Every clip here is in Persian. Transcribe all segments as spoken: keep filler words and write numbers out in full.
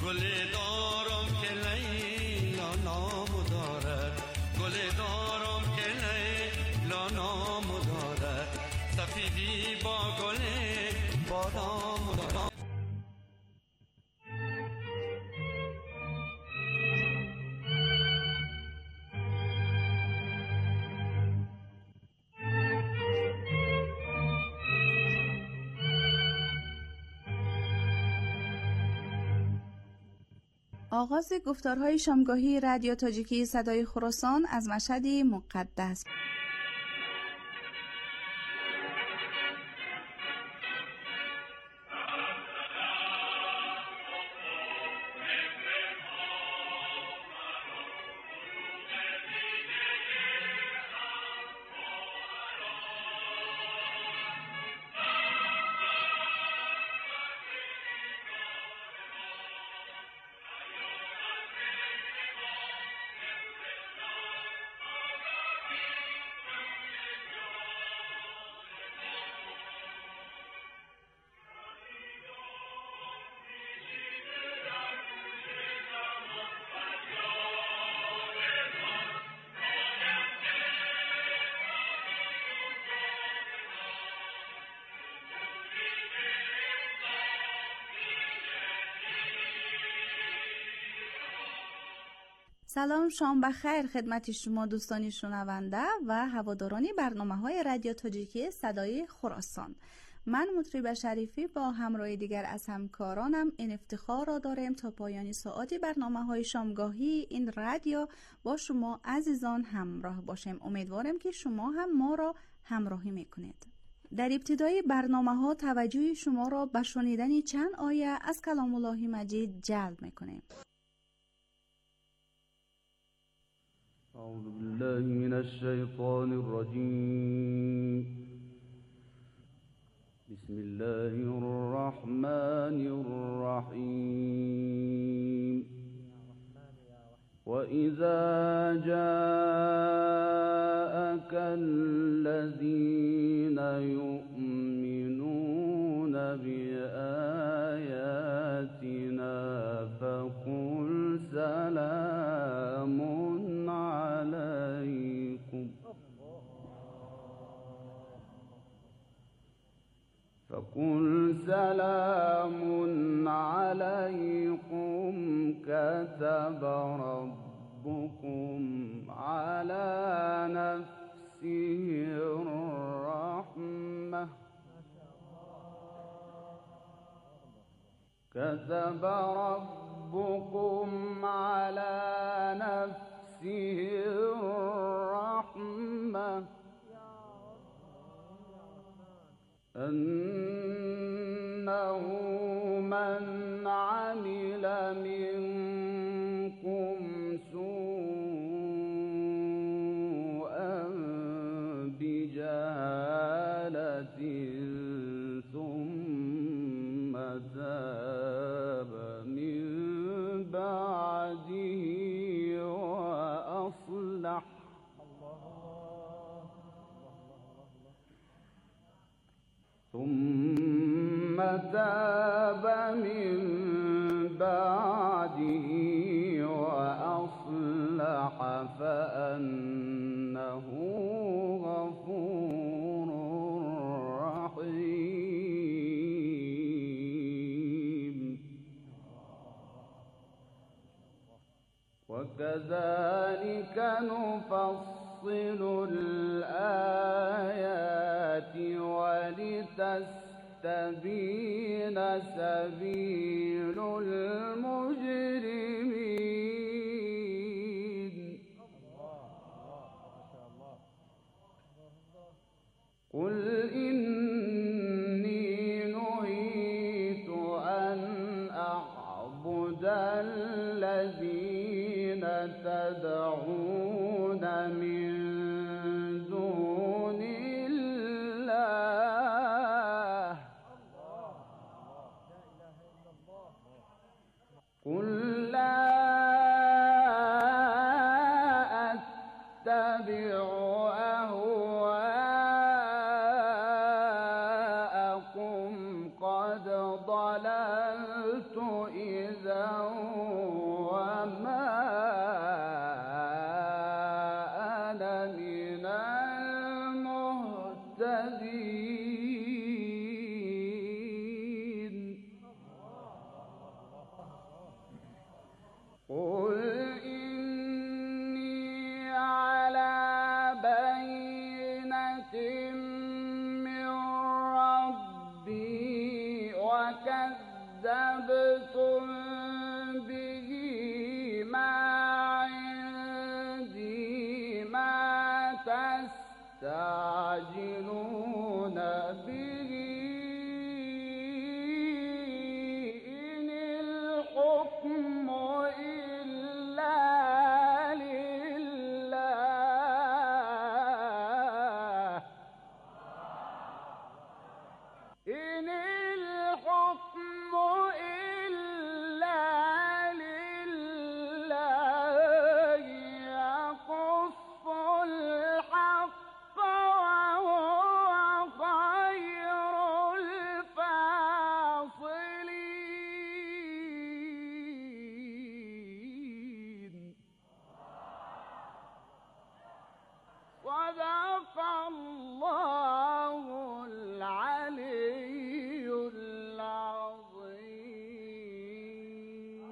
گل دارم که لیلا نام دارد، گل دارم که لیلا نام دارد، سفیدی با گل بارام دارد. آغاز گفتارهای شامگاهی رادیو تاجیکی صدای خراسان از مشهد مقدس. سلام، شام بخیر خدمت شما دوستانی شنونده و هوادارانی برنامه‌های رادیو تاجیکی صدای خراسان. من مطرب شریفی با همراه دیگر از همکارانم این افتخار را داریم تا پایان ساعتی برنامه‌های شامگاهی این رادیو با شما عزیزان همراه باشیم. امیدوارم که شما هم ما را همراهی میکنید. در ابتدای برنامه‌ها توجه شما را به شنیدن چند آیه از کلام الله مجید جلب میکنیم. أعوذ بالله من الشيطان الرجيم. بسم الله الرحمن الرحيم. وإذا جاءك الذين يؤمنون بآياتنا فقل سلام عليكم فقل سلام عليكم كتب ربكم على نفسه الرحمة كتب ربكم على نفسه الرحمة أنه من عمل منكم سوءا بجهالة ثم تاب من بعده وأصلح ثم تاب من بعده وأصلح فأنه غفور رحيم. وكذلك نفصل الآيات ولتستبين سبيل المجرمين. قل إني نهيت أن أعبد الذين تدعون من دون الله قل لا أتبع أهواءكم قد ضللت إذا تستعجلون به إن الحكم إلا لله إن الحكم إلا لله يقص الحق وهو خير الفاصلين صدق الله العلي العظيم.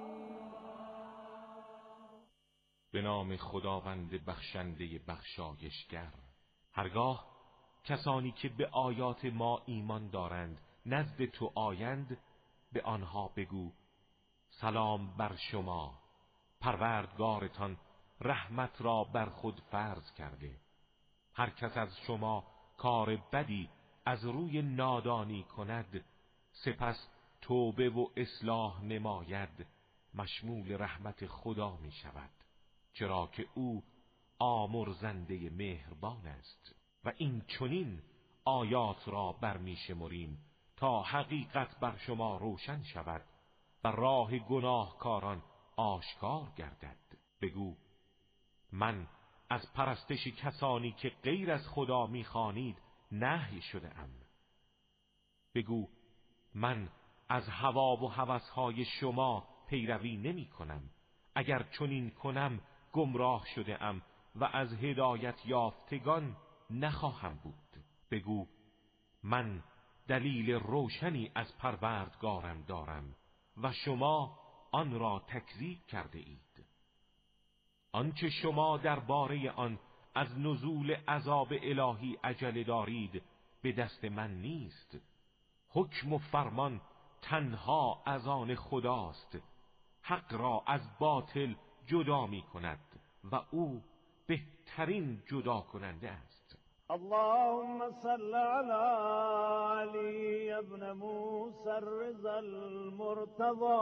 به نام خداوند بخشنده بخشایشگر. هرگاه کسانی که به آیات ما ایمان دارند نزد تو آیند، به آنها بگو سلام بر شما، پروردگارتان رحمت را بر خود فرض کرده. هر کس از شما کار بدی از روی نادانی کند، سپس توبه و اصلاح نماید، مشمول رحمت خدا می شود، چرا که او آمرزنده مهربان است. و این چنین آیات را برمی شمریم تا حقیقت بر شما روشن شود و راه گناهکاران آشکار گردد. بگو من از پرستش کسانی که غیر از خدا می‌خوانید نهی شده ام. بگو من از هوا و هوس‌های شما پیروی نمی کنم. اگر چنین کنم گمراه شده ام و از هدایت یافتگان نخواهم بود. بگو من دلیل روشنی از پروردگارم دارم و شما آن را تکذیب کرده اید. آنچه شما درباره آن از نزول عذاب الهی عجله دارید به دست من نیست. حکم و فرمان تنها از آن خداست. حق را از باطل جدا می کند و او بهترین جدا کننده است. اللهم صل على علي ابن موسى الرضا المرتضى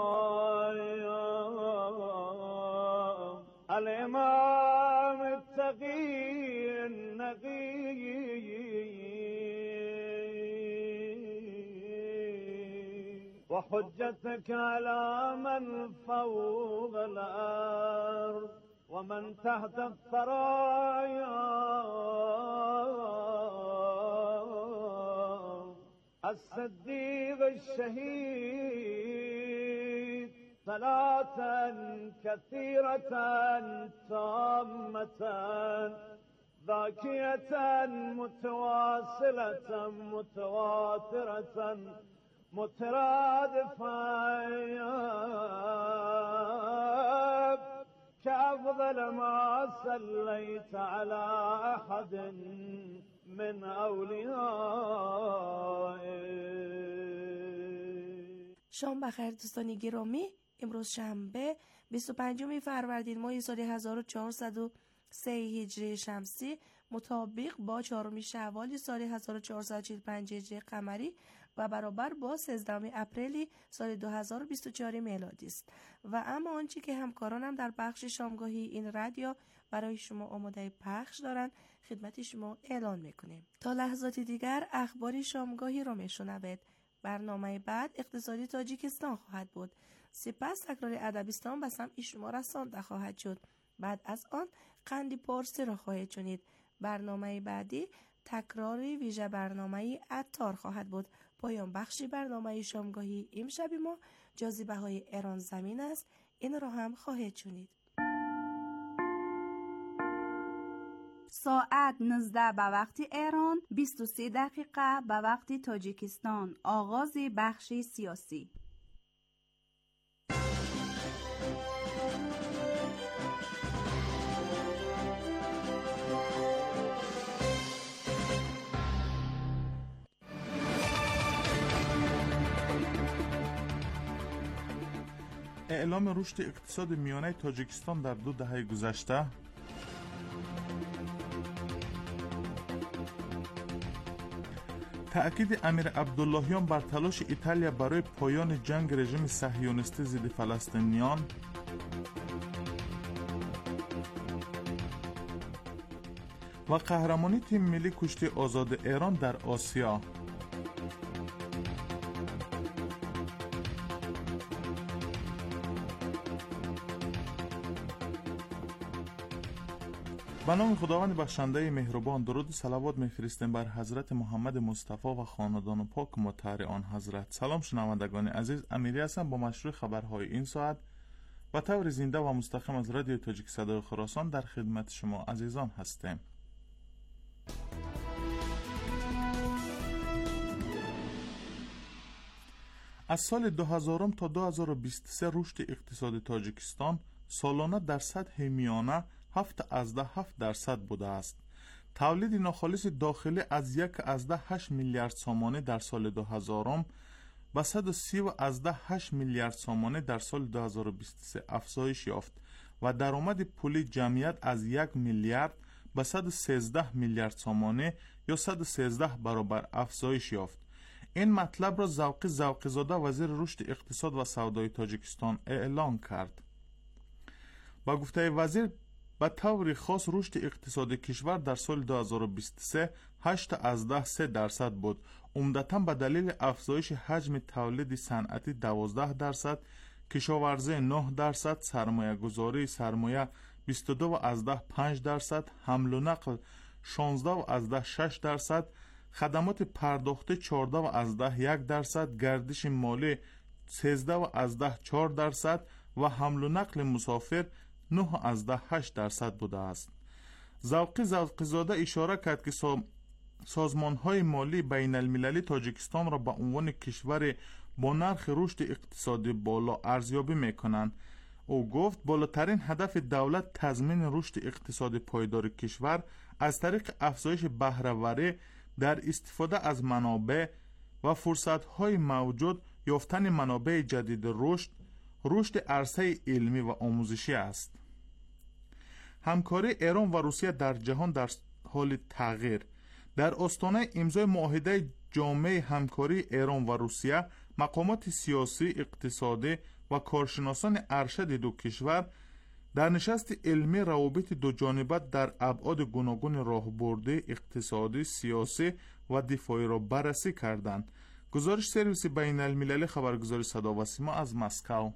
الامام التقي النقي وحجتك على من فوق الارض ومن تحت الثرايا الصديق الشهيد صلاة كثيرة تامة ذاكية متواصلة متواترة مترادفة كأفضل ما صليت على أحد من أوليائك. شام بخیر دوستان گرامی. امروز شنبه بیست و پنجم فروردین ماه سال هزار و چهارصد و سه هجری شمسی مطابق با چهارم شوال سال هزار و چهارصد و چهل و پنج هجری قمری و برابر با سیزدهم اپریل سال دو هزار و بیست و چهار میلادی است. و اما آنچه که همکارانم در بخش شامگاهی این رادیو برای شما آماده پخش دارند خدمت شما اعلان میکنیم. تا لحظات دیگر اخبار شامگاهی را میشنوید. برنامه بعد اقتصادی تاجیکستان خواهد بود. سپس تکرار ادبیستان به سمع شما رسانده خواهد شد. بعد از آن قندی پارسی را خواهید شنید. برنامه بعدی تکرار ویژه برنامه عطار خواهد بود. پایان بخشی برنامه شامگاهی امشب ما جاذبه های ایران زمین است. این را هم خواهید شنید. ساعت نوزده به وقت ایران، بیست و سه دقیقه به وقت تاجیکستان. آغاز بخش سیاسی. اعلام رشد اقتصاد میانه تاجیکستان در دو دهه گذشته، تأکید امیر عبداللهیان بر تلاش ایتالیا برای پایان جنگ رژیم صهیونیستی ضد فلسطینیان. و قهرمانی تیم ملی کشتی آزاد ایران در آسیا. به نام خداوند بخشنده مهربان، درود و صلوات می‌فرستیم بر حضرت محمد مصطفی و خاندان پاک مطهر آن حضرت. سلام شنوندگان عزیز، امیری هستم با مشروع خبرهای این ساعت و طور زنده و مستقیم از رادیو تاجیک صدای خراسان در خدمت شما عزیزان هستیم. از سال دو هزار تا دو هزار و بیست و سه رشد اقتصاد تاجیکستان سالانه در سطح میانه هفت ازده هفت درصد بوده است. تولید ناخالص داخلی از یک ازده هشت میلیارد سامانه در سال دو هزار به صد و سی ازده هشت میلیارد سامانه در سال دو هزار و بیست و سه افزایش یافت و درآمد پولی جمعیت از یک میلیارد به صد و سیزده میلیارد سامانه یا صد و سیزده برابر افزایش یافت. این مطلب را ذوقی ذوقی زاده وزیر رشد اقتصاد و سودای تاجیکستان اعلام کرد. با گفته وزیر به طور خاص رشد اقتصادی کشور در سال دو هزار و بیست و سه هشت ازده سه درصد بود، عمدتاً به دلیل افزایش حجم تولید صنعتی دوازده درصد، کشاورزی نه درصد، سرمایه گذاری سرمایه بیست و دو ازده پنج درصد، حمل و نقل شانزده ازده شش درصد، خدمات پرداخته چهارده ازده یک درصد، گردش مالی سیزده ازده چهار درصد و حمل و نقل مسافر نه ازده هشت درصد بوده است. ذوقی ذوقی زاده اشاره کرد که سازمان های مالی بین المللی تاجیکستان را به عنوان کشور با نرخ رشد اقتصادی بالا ارزیابی میکنند. او گفت بالاترین هدف دولت تضمین رشد اقتصادی پایدار کشور از طریق افزایش بهره‌وری در استفاده از منابع و فرصت های موجود، یافتن منابع جدید رشد، رشد عرصه علمی و آموزشی است. همکاری ایران و روسیه در جهان در حال تغییر. در آستانه امضای معاهده جامع همکاری ایران و روسیه، مقامات سیاسی، اقتصادی و کارشناسان ارشد دو کشور در نشست علمی روابط دو جانبه در ابعاد گوناگون راهبردی، اقتصادی، سیاسی و دفاعی را بررسی کردند. گزارش سرویس بین المللی خبرگزاری صدا و سیما از مسکو.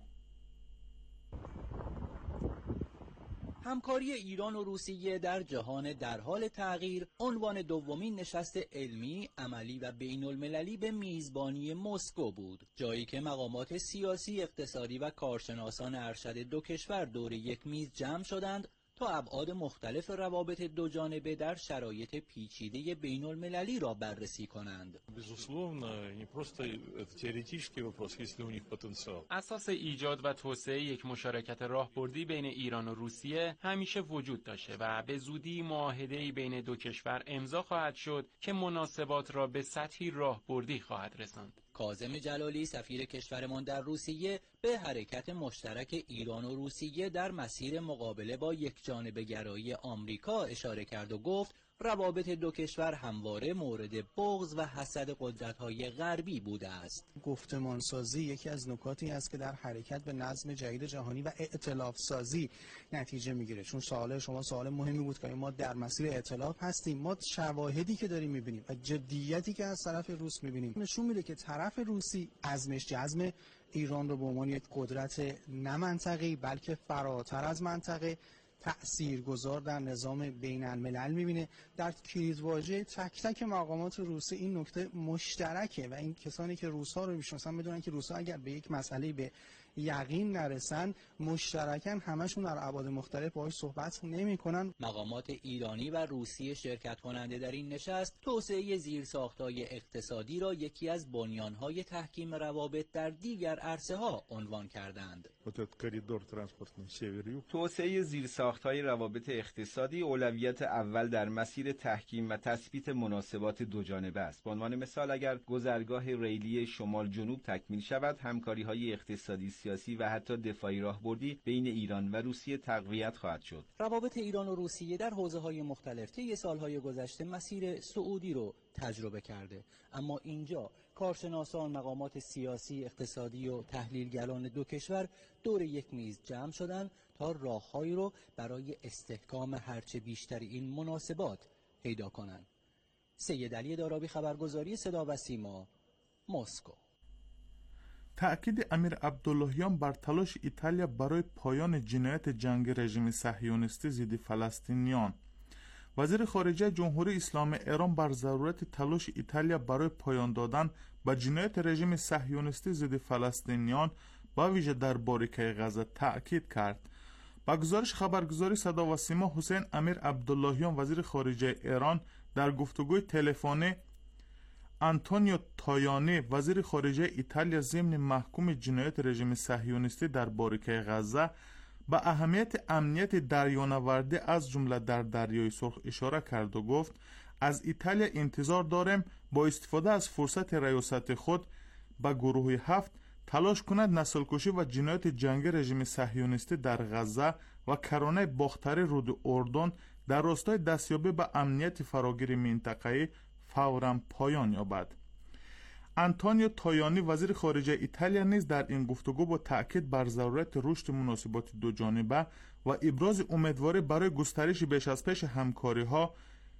همکاری ایران و روسیه در جهان در حال تغییر عنوان دومین نشست علمی، عملی و بین المللی به میزبانی مسکو بود، جایی که مقامات سیاسی، اقتصادی و کارشناسان ارشد دو کشور دور یک میز جمع شدند تا ابعاد مختلف روابط دو جانبه در شرایط پیچیده بین المللی را بررسی کنند. اساس ایجاد و توسعه یک مشارکت راهبردی بین ایران و روسیه همیشه وجود داشته و به زودی معاهده‌ای بین دو کشور امضا خواهد شد که مناسبات را به سطحی راهبردی خواهد رساند. کاظم جلالی سفیر کشورمان در روسیه به حرکت مشترک ایران و روسیه در مسیر مقابله با یکجانبه گرایی آمریکا اشاره کرد و گفت روابط دو کشور همواره مورد بغض و حسد قدرت‌های غربی بوده است. گفتمان سازی یکی از نکاتی است که در حرکت به نظم جدید جهانی و ائتلاف سازی نتیجه میگیره. چون سوال شما سوال مهمی بود که ما در مسیر ائتلاف هستیم، ما شواهدی که داریم میبینیم و جدیتی که از طرف روس میبینیم نشون میده که طرف روسی عزمش جزم ایران رو به عنوان یک قدرت نه منطقه‌ای بلکه فراتر از منطقه تأثیرگذار در نظام بین الملل میبینه. در کلیدواژه تک تک مقامات روسی این نکته مشترکه و این کسانی که روس‌ها رو میشناسن بدونن که روس‌ها اگر به یک مسئله به یقین نرسن مشترکاً همشون در ابعاد مختلف باهاش صحبت نمی‌کنن. مقامات ایرانی و روسی شرکت کننده در این نشست توسعه زیرساخت‌های اقتصادی را یکی از بنیان‌های تحکیم روابط در دیگر عرصه‌ها عنوان کردند. توسعه زیرساخت‌های روابط اقتصادی اولویت اول در مسیر تحکیم و تثبیت مناسبات دوجانبه است. به عنوان مثال اگر گذرگاه ریلی شمال جنوب تکمیل شود، همکاری‌های اقتصادی، سیاسی و حتی دفاعی راهبردی بین ایران و روسیه تقویت خواهد شد. روابط ایران و روسیه در حوزه‌های مختلف طی سال‌های گذشته مسیر صعودی رو تجربه کرده، اما اینجا کارشناسان، مقامات سیاسی، اقتصادی و تحلیلگران دو کشور دور یک میز جمع شدند تا راههایی رو برای استحکام هرچه بیشتر این مناسبات پیدا کنند. سید علی دارابی، خبرگزاری صدا و سیما، مسکو. تأکید امیر عبداللهیان بر تلاش ایتالیا برای پایان جنایت جنگ رژیم صهیونیستی ضد فلسطینیان. وزیر خارجه جمهوری اسلامی ایران بر ضرورت تلاش ایتالیا برای پایان دادن به جنایت رژیم صهیونیستی ضد فلسطینیان با ویژه در باریکه غزه تأکید کرد. با گزارش خبرگزاری صدا و سیما، حسین امیر عبداللهیان وزیر خارجه ایران در گفتگوی تلفنی آنتونیو تایانی وزیر خارجه ایتالیا ضمن محکوم جنایت رژیم صهیونیستی در باریکه غزه به اهمیت امنیت دریانوردی از جمله در دریای سرخ اشاره کرد و گفت از ایتالیا انتظار داریم با استفاده از فرصت ریاست خود به گروه هفت تلاش کند نسل‌کشی و جنایت جنگی رژیم صهیونیستی در غزه و کرانه باختری رود اردن در راستای دستیابی به امنیت فراگیر منطقه‌ای فوراً پایان یابد. آنتونیو تایانی وزیر خارجه ایتالیا نیز در این گفتگو با تأکید بر ضرورت رشد مناسبات دو جانبه و ابراز امیدواری برای گسترش بیش از پیش همکاری‌ها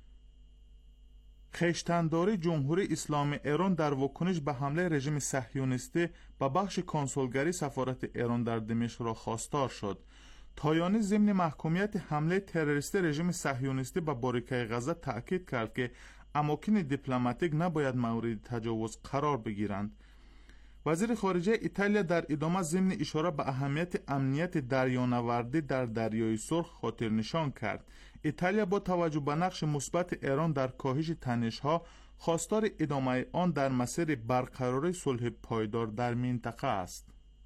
خویشتنداری جمهوری اسلامی ایران در واکنش به حمله رژیم صهیونیستی به بخش کنسولگری سفارت ایران در دمشق را خواستار شد. تایانی ضمن محکومیت حمله تروریستی رژیم صهیونیستی به باریکه غزه تأکید کرد که اماکن دیپلماتیک نباید مورد تجاوز قرار بگیرند. وزیر خارجه ایتالیا در ادامه ضمن اشاره به اهمیت امنیت دریانوردی در دریای سرخ خاطر نشان کرد. ایتالیا با توجه به نقش مثبت ایران در کاهش تنش‌ها خواستار ادامه آن در مسیر برقراری صلح پایدار در منطقه است.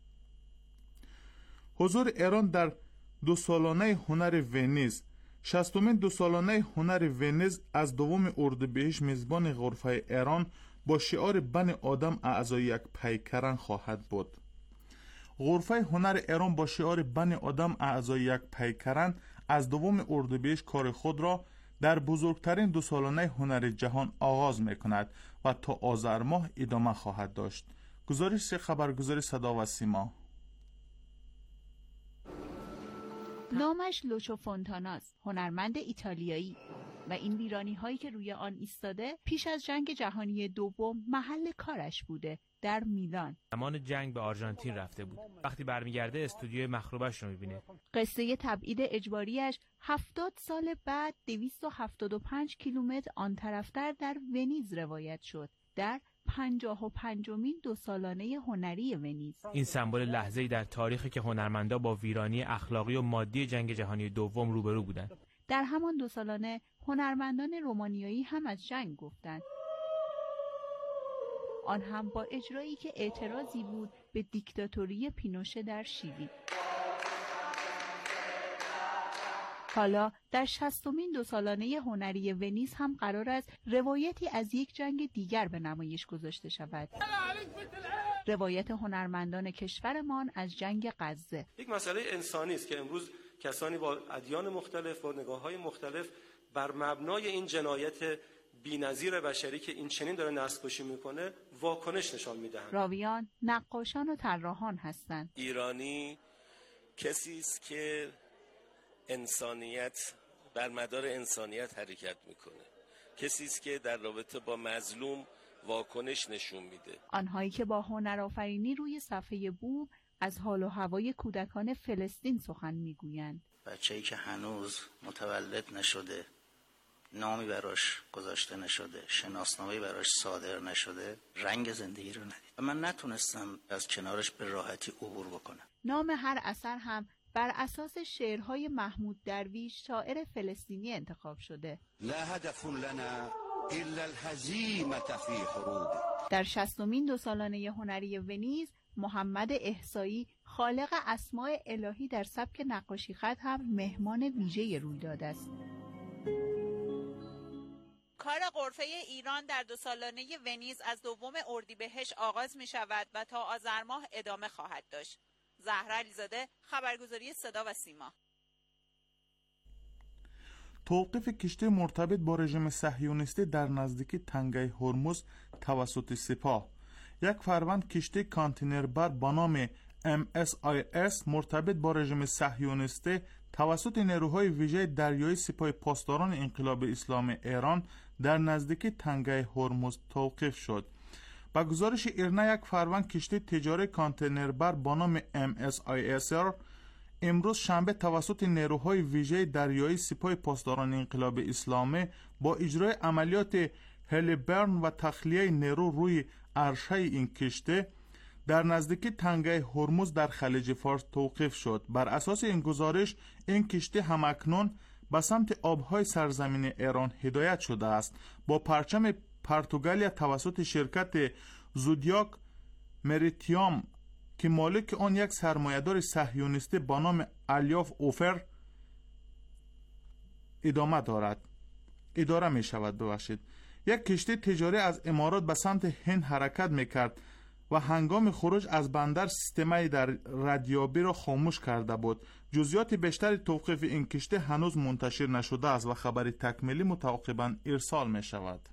حضور ایران در دو سالانه هنر ونیز. شصتمین دو سالانه هنر ونیز از دوم اردیبهشت میزبان غرفه ایران با شعار بن آدم اعضای یک پیکران خواهد بود. غرفه هنر ایران با شعار بن آدم اعضای یک پیکران از دوم اردیبهشت کار خود را در بزرگترین دو سالانه هنر جهان آغاز میکند و تا آذر ماه ادامه خواهد داشت. گزارش خبرگزاری صدا و سیما. نامش لوچو فونتاناست، هنرمند ایتالیایی، و این ویرانی هایی که روی آن ایستاده پیش از جنگ جهانی دوم محل کارش بوده، در میلان. زمان جنگ به آرژانتین رفته بود. وقتی برمیگرده استودیوی مخروبش رو میبینه. قصه تبعید اجباریش هفتاد سال بعد دویست و هفتاد و پنج کیلومتر آن طرفتر در ونیز روایت شد، در پنجاه و پنجمین دو سالانه هنری ونیز. این سمبل لحظه‌ای در تاریخی که هنرمندا با ویرانی اخلاقی و مادی جنگ جهانی دوم روبرو بودند. در همان دو سالانه هنرمندان رومانیایی هم از جنگ گفتند، آن هم با اجرایی که اعتراضی بود به دیکتاتوری پینوشه در شیلی. حالا در شصتمین دو سالانه هنری ونیز هم قرار است روایتی از یک جنگ دیگر به نمایش گذاشته شود. روایت هنرمندان کشورمان از جنگ غزه. یک مسئله انسانی است که امروز کسانی با ادیان مختلف، با نگاه‌های مختلف بر مبنای این جنایت بی‌نظیر بشری که این چنین داره نسل‌کشی میکنه واکنش نشان میدهند. راویان، نقاشان و طراحان هستند. ایرانی کسی است که انسانیت بر مدار انسانیت حرکت میکنه، کسی است که در رابطه با مظلوم واکنش نشون میده. آنهایی که با هنرآفرینی روی صفحه بوم از حال و هوای کودکان فلسطین سخن میگویند. بچه‌ای که هنوز متولد نشده، نامی براش گذاشته نشده، شناسنامه‌ای براش صادر نشده، رنگ زندگی رو ندید و من نتونستم از کنارش به راحتی عبور بکنم. نام هر اثر هم بر اساس شعرهای محمود درویش، شاعر فلسطینی انتخاب شده. لا هدف لنا الا الهزیمة فی حروب. در شصتمین دو سالانه هنری ونیز، محمد احصایی، خالق اسماء الهی در سبک نقاشی خط، هم مهمان ویژه رویداد است. کار غرفه ایران در دو سالانه ونیز از دوم اردیبهشت آغاز می شود و تا آذر ماه ادامه خواهد داشت. زهرا علیزاده، خبرگزاری صدا و سیما. توقیف کشتی مرتبط با رژیم صهیونیستی در نزدیکی تنگه هرمز توسط سپاه. یک فروند کشتی کانتینربر با نام ام اس آی اس مرتبط با رژیم صهیونیستی توسط نیروهای ویژه دریایی سپاه پاسداران انقلاب اسلامی ایران در نزدیکی تنگه هرمز توقیف شد. با گزارش ایرنا، یک فروند کشتی تجاری کانتینربر با نام ام اس آی اس امروز شنبه توسط نیروهای ویژه دریایی سپاه پاسداران انقلاب اسلامی با اجرای عملیات هلیبرن و تخلیه نیرو روی عرشه این کشتی در نزدیکی تنگه هرمز در خلیج فارس توقیف شد. بر اساس این گزارش این کشتی همکنون به سمت آبهای سرزمین ایران هدایت شده است. با پرچم پرتغالیا توسط شرکت زودیاک مریتیام که مالک آن یک سرمایه‌دار صهیونیستی با نام الیاف اوفر ادامه دارد اداره می شود ببخشید. یک کشتی تجاری از امارات به سمت هند حرکت می کرد و هنگام خروج از بندر سیستمی در ردیابی را خاموش کرده بود. جزئیات بیشتر توقیف این کشتی هنوز منتشر نشده است و خبر تکمیلی متعاقباً ارسال می شود.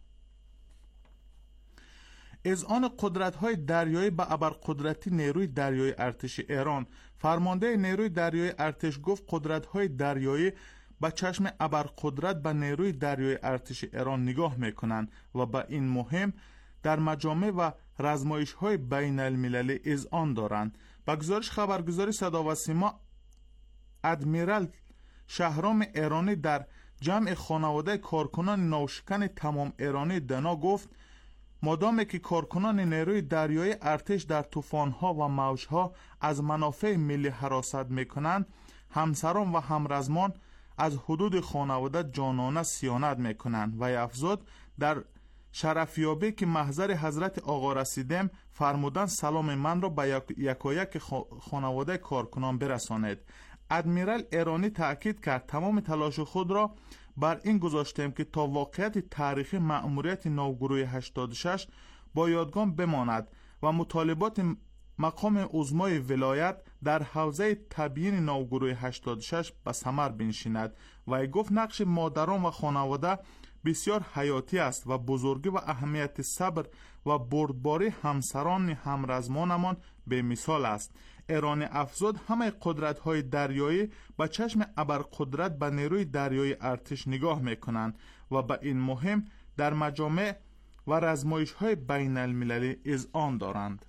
اذعان قدرت‌های دریایی به ابرقدرتی نیروی دریایی ارتش ایران. فرمانده نیروی دریایی ارتش گفت قدرت‌های دریایی با چشم ابرقدرت به نیروی دریایی ارتش ایران نگاه می‌کنند و با این مهم در مجامع و رزمایش‌های بین المللی اذعان دارند. با گزارش خبرگزاری صدا و سیما، ادمیرال شهرام ایرانی در جمع خانواده کارکنان نوشکن تمام ایرانی دنا گفت مادامی که کارکنان نیروی دریایی ارتش در طوفان‌ها و موج‌ها از منافع ملی حراست می‌کنند، همسران و همرزمان از حدود خانواده جانانه صیانت می‌کنند. و افزود در شرفیابی که محضر حضرت آقا رسیدم فرمودن سلام من را به یکایک خانواده کارکنان برسانید. ادمیرال ایرانی تأکید کرد تمام تلاش خود را بر این گذاشتیم که تا واقعیت تاریخی مأموریت نوگروه هشتاد و شش با یادگان بماند و مطالبات مقام عظمای ولایت در حوزه تبیین نوگروه هشتاد و شش به ثمر بنشیند. و گفت نقش مادران و خانواده بسیار حیاتی است و بزرگی و اهمیت صبر و بردباری همسران همرزمانمان به مثال است. ایران افزود همه قدرت‌های دریایی با چشم ابرقدرت به نیروی دریایی ارتش نگاه می‌کنند و با این مهم در مجامع و رزمایش‌های بین المللی اذعان دارند.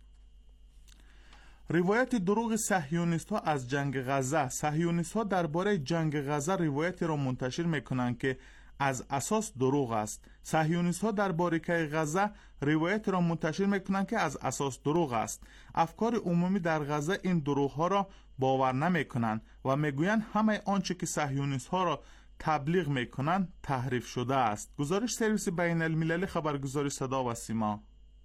روایت دروغ صهیونیست‌ها از جنگ غزه. صهیونیست‌ها درباره جنگ غزه روایتی را منتشر می‌کنند که از اساس دروغ است. صهیونیست‌ها درباره غزه روایت را منتشر می‌کنند که از اساس دروغ است. افکار عمومی در غزه این دروغ‌ها را باور نمی‌کنند و می‌گویند همه آنچه که صهیونیست‌ها را تبلیغ می‌کنند تحریف شده است. گزارش سرویس بین المللی خبرگزاری صدا و سیما.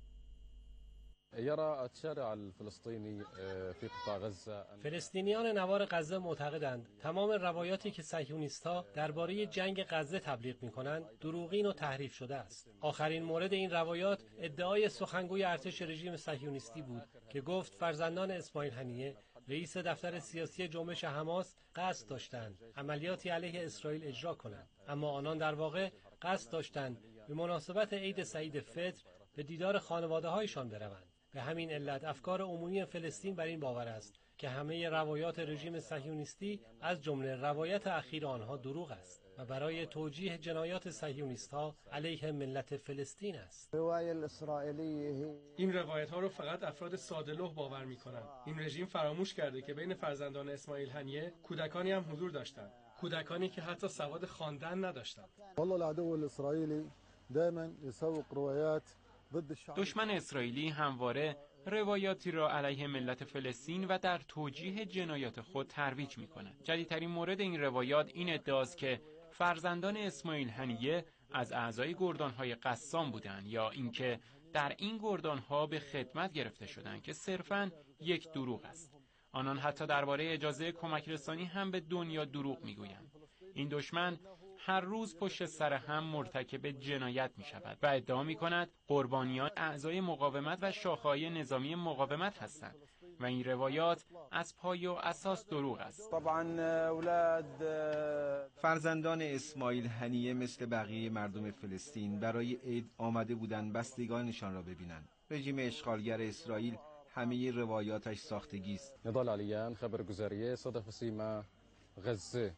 فلسطینیان نوار غزه معتقدند تمام روایاتی که صهیونیست‌ها درباره جنگ غزه تبلیغ می‌کنند دروغین و تحریف شده است. آخرین مورد این روایات ادعای سخنگوی ارتش رژیم صهیونیستی بود که گفت فرزندان اسماعیل هنیه رئیس دفتر سیاسی جنبش حماس قصد داشتند عملیاتی علیه اسرائیل اجرا کنند، اما آنان در واقع قصد داشتند به مناسبت عید سعید فطر به دیدار خانواده‌هایشان بروند. به همین علت افکار عمومی فلسطین بر این باور است که همه روایات رژیم صهیونیستی از جمله روایت اخیر آنها دروغ است و برای توجیه جنایات صهیونیست‌ها علیه ملت فلسطین است. این روایت ها رو فقط افراد ساده‌لوح باور می‌کنند. این رژیم فراموش کرده که بین فرزندان اسماعیل هنیه کودکانی هم حضور داشتند، کودکانی که حتی سواد خواندن نداشتند. والله العدو الاسرائیلی دائما يسوق روايات دشمن اسرائیلی همواره روایاتی را علیه ملت فلسطین و در توجیه جنایات خود ترویج می‌کند. جدیدترین مورد این روایات این ادعاست که فرزندان اسماعیل هنیه از اعضای گردان‌های قسام بودند یا اینکه در این گردان‌ها به خدمت گرفته شدند که صرفاً یک دروغ است. آنان حتی درباره اجازه کمک رسانی هم به دنیا دروغ می‌گویند. این دشمن هر روز پشت سر هم مرتکب جنایت می شود و ادعا می کند قربانیان اعضای مقاومت و شاخه‌های نظامی مقاومت هستند. و این روایات از پای و اساس دروغ است. فرزندان اسماعیل هنیه مثل بقیه مردم فلسطین برای عید آمده بودند بستگانشان را ببینند. رژیم اشغالگر اسرائیل همه روایاتش ساختگی است. نضال علیان خبرگزاری صدف سیما غزه.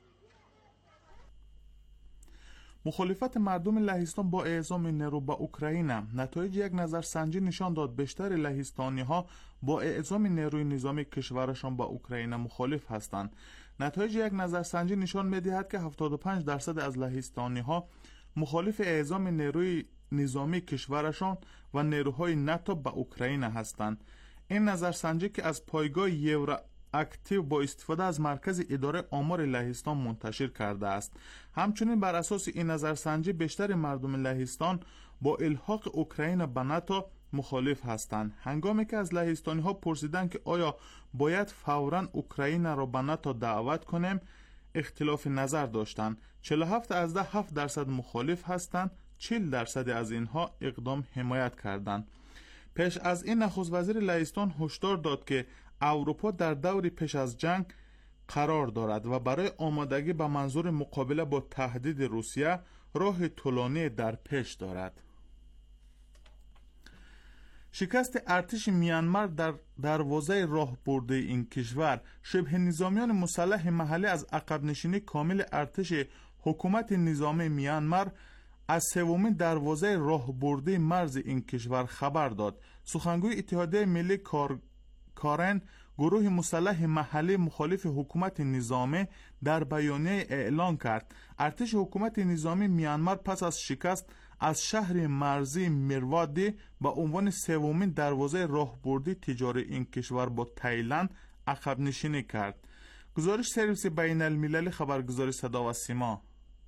مخالفت مردم لهستان با اعزام نیرو به اوکراین، نتایج یک نظرسنجی نشان داد بیشتر لهستانی ها با اعزام نیروی نظامی کشورشان با اوکراین مخالف هستند. نتایج یک نظرسنجی نشان می‌دهد که هفتاد و پنج درصد از لهستانی ها مخالف اعزام نیروی نظامی کشورشان و نیروهای ناتو به اوکراین هستند. این نظرسنجی که از پایگاه یورو اکتیو با استفاده از مرکز اداره آمار لهستان منتشر کرده است. همچنین بر اساس این نظرسنجی بیشتر مردم لهستان با الحاق اوکراین به ناتو مخالف هستند. هنگامی که از لهستانی ها پرسیدند که آیا باید فوراً اوکراین را به ناتو دعوت کنیم، اختلاف نظر داشتند. چهل و هفت از ده هفت درصد مخالف هستند، چهل درصد از اینها اقدام حمایت کردند. پیش از این نخست وزیر لهستان هشدار داد که اروپا در دوری پیش از جنگ قرار دارد و برای آمادگی به منظور مقابله با تهدید روسیه راه طولانی در پیش دارد. شکست ارتش میانمار در دروازه راهبرد این کشور، شبه نظامیان مسلح محلی از عقب نشینی کامل ارتش حکومت نظامی میانمار از سومین دروازه راهبردی مرز این کشور خبر داد. سخنگوی اتحادیه ملی کار کارن، گروه مسلح محلی مخالف حکومت نظامی، در بیانیه اعلان کرد ارتش حکومت نظامی میانمار پس از شکست از شهر مرزی میروادی به عنوان سومین دروازه راهبردی تجاری این کشور با تایلند عقب نشینی کرد. گزارش سرویس بین المللی خبرگزاری صدا و سیما.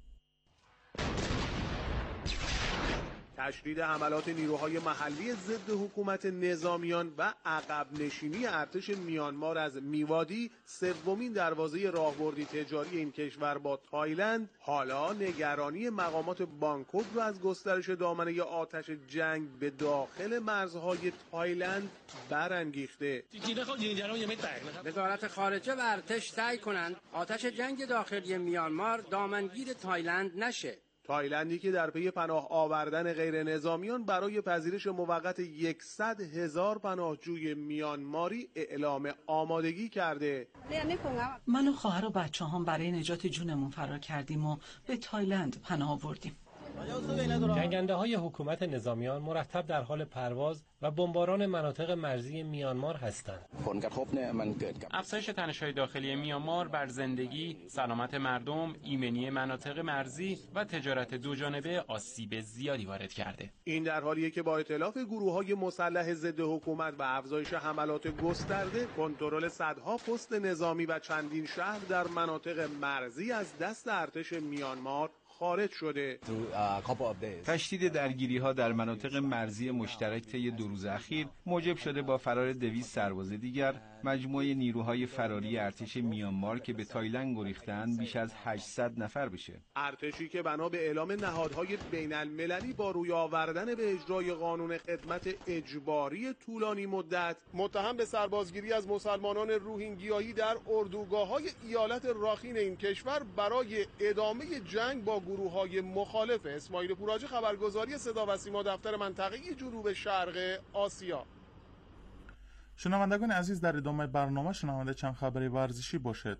تشدید حملات نیروهای محلی ضد حکومت نظامیان و عقب نشینی ارتش میانمار از میوادی، سومین دروازه راهبردی تجاری این کشور با تایلند، حالا نگرانی مقامات بانکوک را از گسترش دامنه آتش جنگ به داخل مرزهای تایلند برانگیخته. وزارت خارجه و ارتش سعی کنند آتش جنگ داخلی میانمار دامنگیر تایلند نشه. تایلندی که در پی پناه آوردن غیر نظامیان برای پذیرش موقت صد هزار پناهجوی میانماری اعلام آمادگی کرده. من و خواهر و بچه هم برای نجات جونمون فرار کردیم و به تایلند پناه آوردیم. جنگنده های حکومت نظامیان مرتب در حال پرواز و بمباران مناطق مرزی میانمار هستند. افزایش تنش‌های داخلی میانمار بر زندگی، سلامت مردم، ایمنی مناطق مرزی و تجارت دوجانبه آسیب زیادی وارد کرده. این در حالیه که با ائتلاف گروه‌های مسلح ضد حکومت و افزایش حملات گسترده، کنترل صدها پست نظامی و چندین شهر در مناطق مرزی از دست ارتش میانمار خارج شده. تشدید درگیری ها در مناطق مرزی مشترک طی دو روز اخیر موجب شده با فرار دویست سرباز دیگر مجموعه نیروهای فراری ارتش میانمار که به تایلند گریختند بیش از هشتصد نفر بشه. ارتشی که بنا به اعلام نهادهای بین المللی با روی آوردن به اجرای قانون خدمت اجباری طولانی مدت متهم به سربازگیری از مسلمانان روهینگیایی در اردوگاه‌های ایالت راخین این کشور برای ادامه جنگ با گروه‌های مخالف. اسماعیل پوراجی، خبرگزاری صدا و سیما، دفتر منطقه جنوب شرق آسیا. شنوندگان عزیز، در ادامه برنامه شنونده چند خبری ورزشی باشد.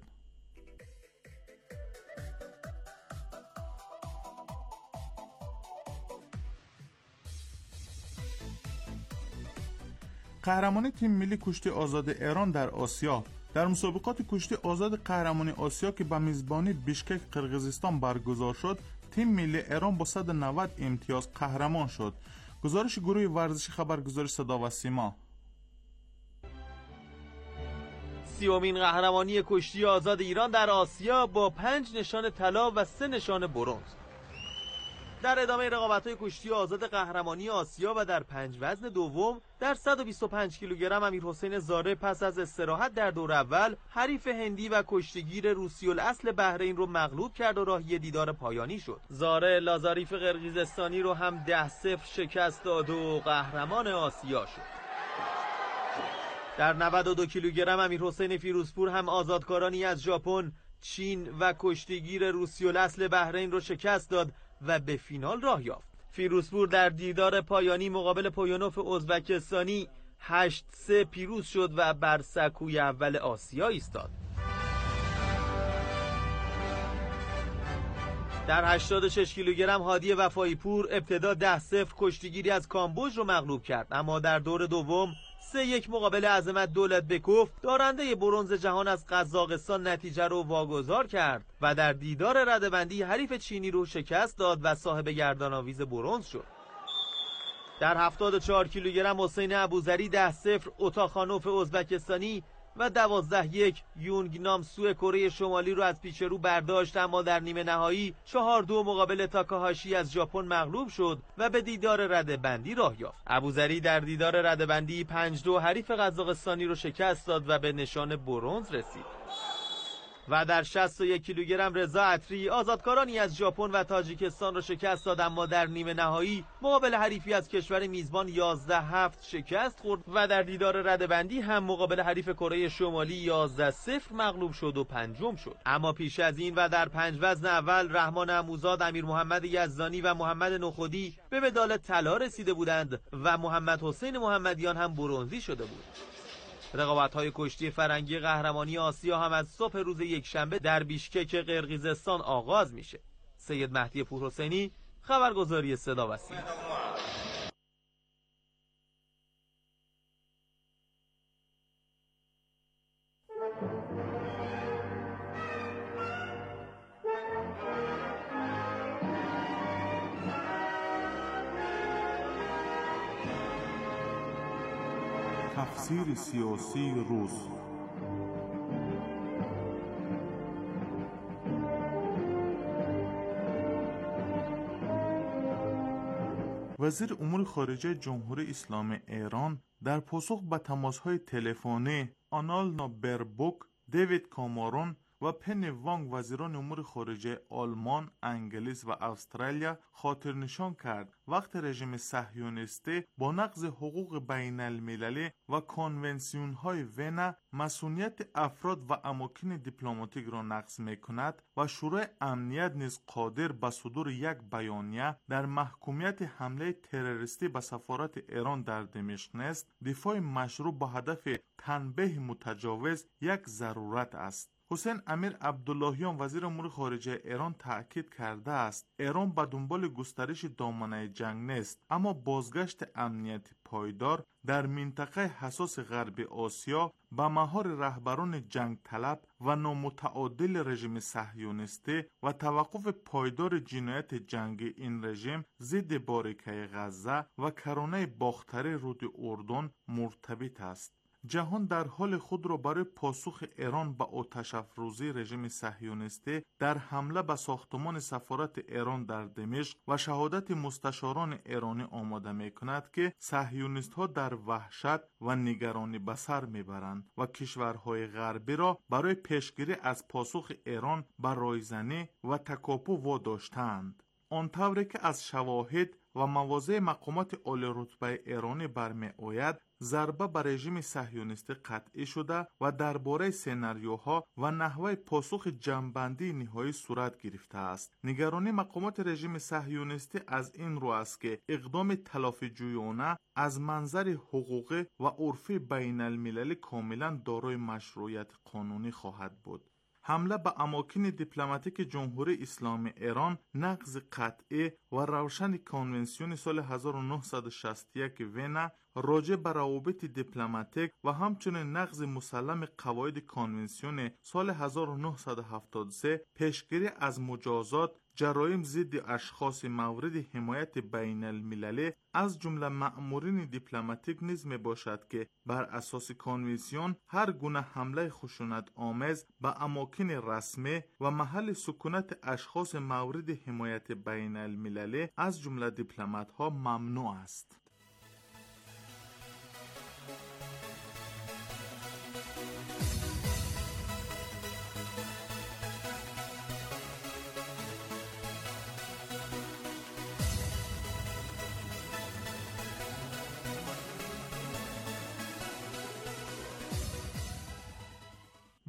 قهرمانی تیم ملی کشتی آزاد ایران در آسیا. در مسابقات کشتی آزاد قهرمانی آسیا که به میزبانی بیشکک قرقیزستان برگزار شد، تیم ملی ایران با صد و نود امتیاز قهرمان شد. گزارش گروه ورزشی خبرگزاری صدا و سیما. سیومین قهرمانی کشتی آزاد ایران در آسیا با پنج نشان طلا و سه نشان برنز. در ادامه رقابت‌های کشتی آزاد قهرمانی آسیا و در پنج وزن دوم در صد و بیست و پنج کیلوگرم امیرحسین زاره پس از استراحت در دور اول حریف هندی و کشتیگیر روسی الاصل بحرین رو مغلوب کرد و راهی دیدار پایانی شد. زاره لازاریف قرقیزستانی رو هم ده صفر شکست داد و قهرمان آسیا شد. در نود و دو کیلوگرم امیرحسین فیروزپور هم آزادکارانی از ژاپن، چین و کشتیگیر روسی الاصل بحرین رو شکست داد و به فینال راه یافت. فیروزپور در دیدار پایانی مقابل پویانوف ازبکستانی هشت سه پیروز شد و بر سکوی اول آسیا ایستاد. در هشتاد و شش کیلوگرم هادی وفایی پور ابتدا ده صفر کشتیگیری از کامبوج رو مغلوب کرد، اما در دور دوم سه یک مقابل عظمت دولت بکوف دارنده برنز جهان از قزاقستان نتیجه رو واگذار کرد و در دیدار رده‌بندی حریف چینی رو شکست داد و صاحب گردن‌آویز برنز شد. در هفتاد و چهار کیلوگرم حسین ابوذری ده صفر اوتاخانوف ازبکستانی و دوازده یک یونگ نامسو کره شمالی رو از پیش رو برداشت، اما در نیمه نهایی چهار دو مقابل تاکاهاشی از ژاپن مغلوب شد و به دیدار رده‌بندی راه یافت. ابوذری در دیدار رده‌بندی پنج دو حریف قزاقستانی رو شکست داد و به نشان برنز رسید. و در شصت و یک کیلوگرم رضا عطری آزادکارانی از ژاپن و تاجیکستان را شکست داد، اما در نیمه نهایی مقابل حریفی از کشور میزبان یازده هفت شکست خورد و در دیدار رده‌بندی هم مقابل حریف کره شمالی یازده صفر مغلوب شد و پنجم شد. اما پیش از این و در پنج وزن اول رحمان عموزاد، امیر محمد یزدانی و محمد نخودی به مدال طلا رسیده بودند و محمد حسین محمدیان هم برنزی شده بود. رقابت‌های کشتی فرنگی قهرمانی آسیا هم از صبح روز یکشنبه در بیشکک قرقیزستان آغاز میشه. سید مهدی پورحسینی، خبرگزاری صدا و سیما. تفسیر سیاسی روز. وزیر امور خارجه جمهوری اسلامی ایران در پاسخ به تماس‌های تلفنی آنالنا بربوک، دیوید کامرون و پنی وانگ وزیران امور خارجه آلمان، انگلیس و استرالیا خاطر نشان کرد وقت رژیم صهیونیستی با نقض حقوق بین المللی و کنونسیون های وینا مسئولیت افراد و اماکن دیپلماتیک را نقض می کند و شورای امنیت نیز قادر به صدور یک بیانیه در محکومیت حمله تروریستی به سفارت ایران در دمشق نیست، دفاع مشروع با هدف تنبیه متجاوز یک ضرورت است. حسین امیر عبداللهیان وزیر امور خارجه ایران تأکید کرده است ایران به دنبال گسترش دامنه جنگ نیست، اما بازگشت امنیت پایدار در منطقه حساس غرب آسیا به مهار رهبران جنگ طلب و نامتعادل رژیم صهیونیستی و توقف پایدار جنایت جنگی این رژیم ضد باریکه غزه و کرانه باختری رود اردن مرتبط است. جهان در حال خود را برای پاسخ ایران به آتش افروزی رژیم صهیونیستی در حمله به ساختمان سفارت ایران در دمشق و شهادت مستشاران ایرانی آماده می کند که صهیونیست ها در وحشت و نگرانی به سر می برند و کشورهای غربی را برای پیشگیری از پاسخ ایران به رایزنی و تکاپو واداشتند. آنطوری که از شواهد و مواضع مقامات عالی رتبه ایرانی برمی آید، ضربه بر رژیم صهیونیستی قطعی شده و درباره سناریوها و نحوه پاسخ جمع‌بندی نهایی صورت گرفته است. نگرانی مقامات رژیم صهیونیستی از این رو است که اقدام تلافی‌جویانه از منظر حقوقی و عرفی بین المللی کاملا دارای مشروعیت قانونی خواهد بود. حمله به اماکن دیپلماتیک جمهوری اسلامی ایران نقض قطعی و روشن کنونسیون سال هزار و نهصد و شصت و یک وینا راجع به روابط دیپلماتیک و همچنین نقض مسلم قواعد کنونسیون سال هزار و نهصد و هفتاد و سه پیشگیری از مجازات جرایم ضد اشخاص مورد حمایت بین المللی از جمله مأمورین دیپلماتیک نیز می باشد که بر اساس کنونسیون هر گونه حمله خشونت آمیز به اماکن رسمی و محل سکونت اشخاص مورد حمایت بین المللی از جمله دیپلمات ها ممنوع است.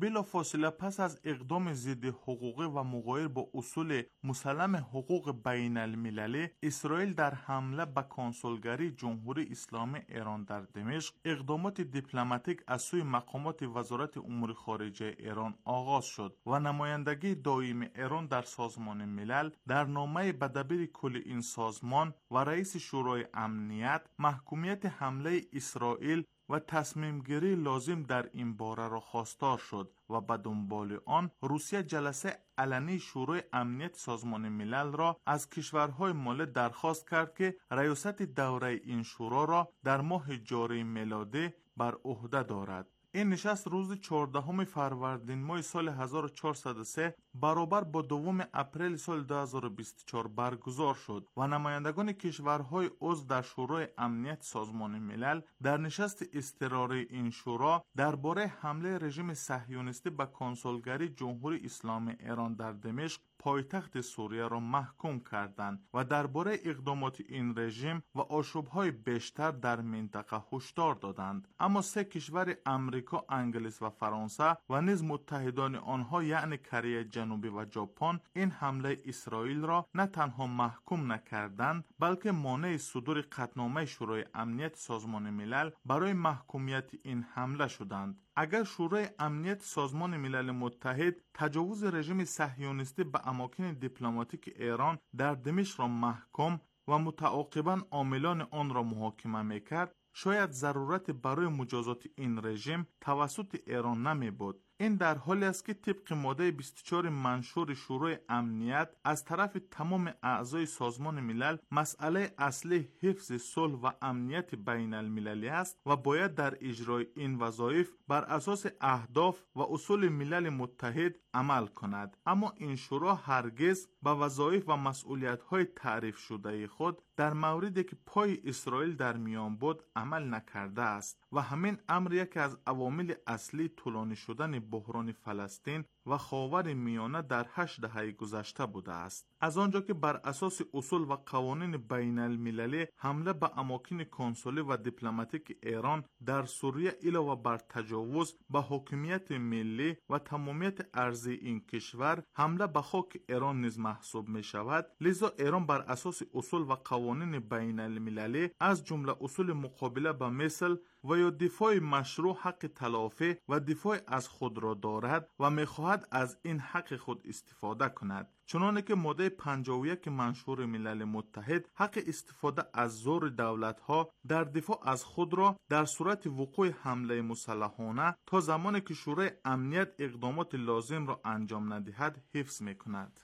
بلافاصله پس از اقدام ضد حقوقی و مغایر با اصول مسلم حقوق بین المللی، اسرائیل در حمله به کنسولگری جمهوری اسلامی ایران در دمشق اقدامات دیپلماتیک از سوی مقامات وزارت امور خارجه ایران آغاز شد و نمایندگی دائم ایران در سازمان ملل در نامه به دبیر کل این سازمان و رئیس شورای امنیت محکومیت حمله اسرائیل و تصمیم گیری لازم در این باره را خواستار شد و به دنبال آن روسیه جلسه علنی شورای امنیت سازمان ملل را از کشورهای مالی درخواست کرد که ریاست دوره این شورا را در ماه جاری میلادی بر عهده دارد. این نشست روز چهاردهم فروردین ماه سال هزار و چهارصد و سه برابر با دوم اپریل سال دو هزار و بیست و چهار برگزار شد و نمایندگان کشورهای عضو در شورای امنیت سازمان ملل در نشست اضطراری این شورا درباره حمله رژیم صهیونیستی به کنسولگری جمهوری اسلامی ایران در دمشق پایتخت سوریه را محکوم کردند و درباره اقدامات این رژیم و آشوب‌های بیشتر در منطقه هشدار دادند. اما سه کشور امریکا، انگلیس و فرانسه و نیز متحدان آنها یعنی کره جنوبی و ژاپن این حمله اسرائیل را نه تنها محکوم نکردند بلکه مانع صدور قطعنامه شورای امنیت سازمان ملل برای محکومیت این حمله شدند. اگر شورای امنیت سازمان ملل متحد تجاوز رژیم صهیونیستی به اماکن دیپلماتیک ایران در دمشق را محکوم و متعاقباً عاملان آن را محاکمه میکرد، شاید ضرورت برای مجازات این رژیم توسط ایران نمی بود. این در حالی است که طبق ماده بیست و چهار منشور شورای امنیت از طرف تمام اعضای سازمان ملل مسئله اصلی حفظ صلح و امنیت بین المللی است و باید در اجرای این وظایف بر اساس اهداف و اصول ملل متحد عمل کند. اما این شورا هرگز به وظایف و مسئولیت‌های تعریف شده خود در موردی که پای اسرائیل در میان بود عمل نکرده است و همین امر یکی از عوامل اصلی طولانی شدن بحران فلسطین و خاور میانه در هشت دهه گذشته بوده است. از آنجا که بر اساس اصول و قوانین بین المللی حمله به اماکن کنسولی و دیپلماتیک ایران در سوریه علاوه بر تجاوز به حاکمیت ملی و تمامیت ارضی این کشور حمله به خاک ایران نیز محسوب می شود، لذا ایران بر اساس اصول و قوانین بین المللی از جمله اصول مقابله به مثل و یا دفاع مشروع حق تلافی و دفاع از خود را دارد و می‌خواهد از این حق خود استفاده کند. چنانه که ماده پنجاه و یک منشور ملل متحد حق استفاده از زور دولت‌ها در دفاع از خود را در صورت وقوع حمله مسلحانه تا زمانی که شورای امنیت اقدامات لازم را انجام ندهد حفظ می‌کند.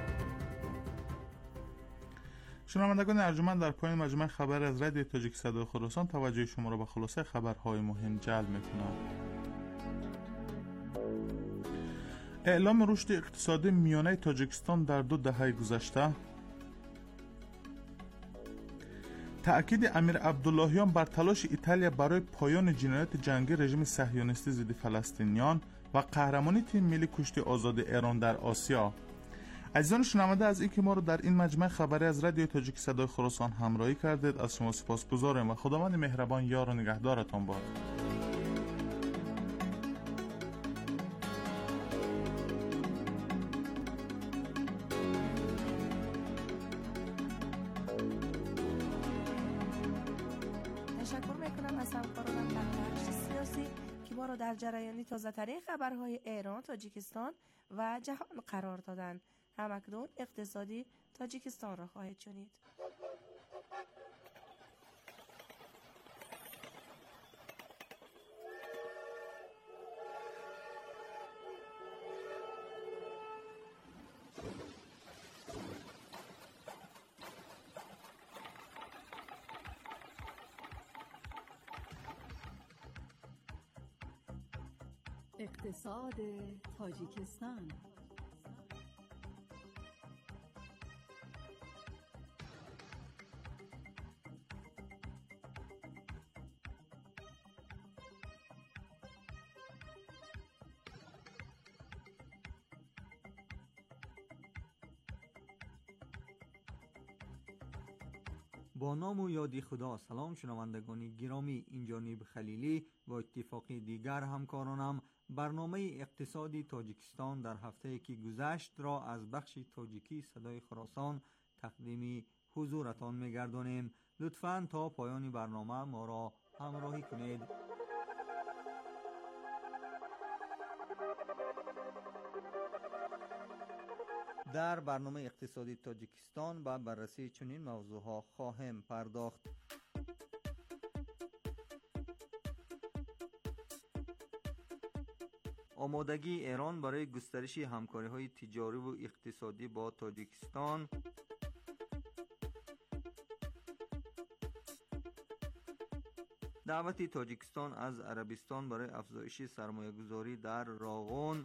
شنوندگان ارجمند، در پایان مجموعه خبر از رادیو تاجیک صدای خراسان توجه شما را به خلاصه خبرهای مهم جلب می‌کنم. اعلام رشد اقتصادی میانه تاجیکستان در دو دهه گذشته، تأکید امیر عبداللهیان بر تلاش ایتالیا برای پایان جنایات جنگی رژیم صهیونیستی ضد فلسطینیان و قهرمانی تیم ملی کشتی آزاد ایران در آسیا. عزیزان شنونده، از اینکه ما رو در این مجموعه خبری از رادیو تاجیک صدای خراسان همراهی کردید از شما سپاسگزارم و خداوند مهربان یار و نگهدارتان باد. تشکر میکنم از همکارانم در بخش سیاسی که ما را در جریان تازه ترین خبرهای ایران، تاجیکستان و جهان قرار دادند. همکنون اقتصادی تاجیکستان را خواهید شنید. اقتصاد تاجیکستان. با نام و یادی خدا. سلام شنوندگان گرامی، اینجا نیب خلیلی و اتفاقی دیگر همکارانم برنامه اقتصادی تاجیکستان در هفته که گذشت را از بخش تاجیکی صدای خراسان تقدیم حضورتان می‌گردانیم. لطفاً تا پایان برنامه ما را همراهی کنید. در برنامه اقتصادی تاجیکستان به بررسی چنین موضوعها خواهیم پرداخت. آمادگی ایران برای گسترش همکاری‌های تجاری و اقتصادی با تاجیکستان، دعوت تاجیکستان از عربستان برای افزایش سرمایه‌گذاری در راغون،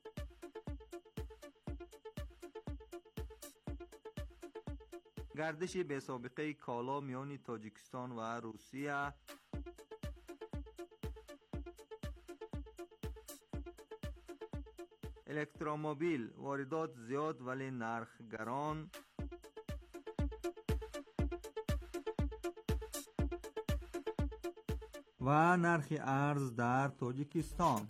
گردش به سابقه کالا میان تاجیکستان و روسیه، الکتروموبیل واردات زیاد ولی نرخ گران، و نرخ ارز در تاجیکستان.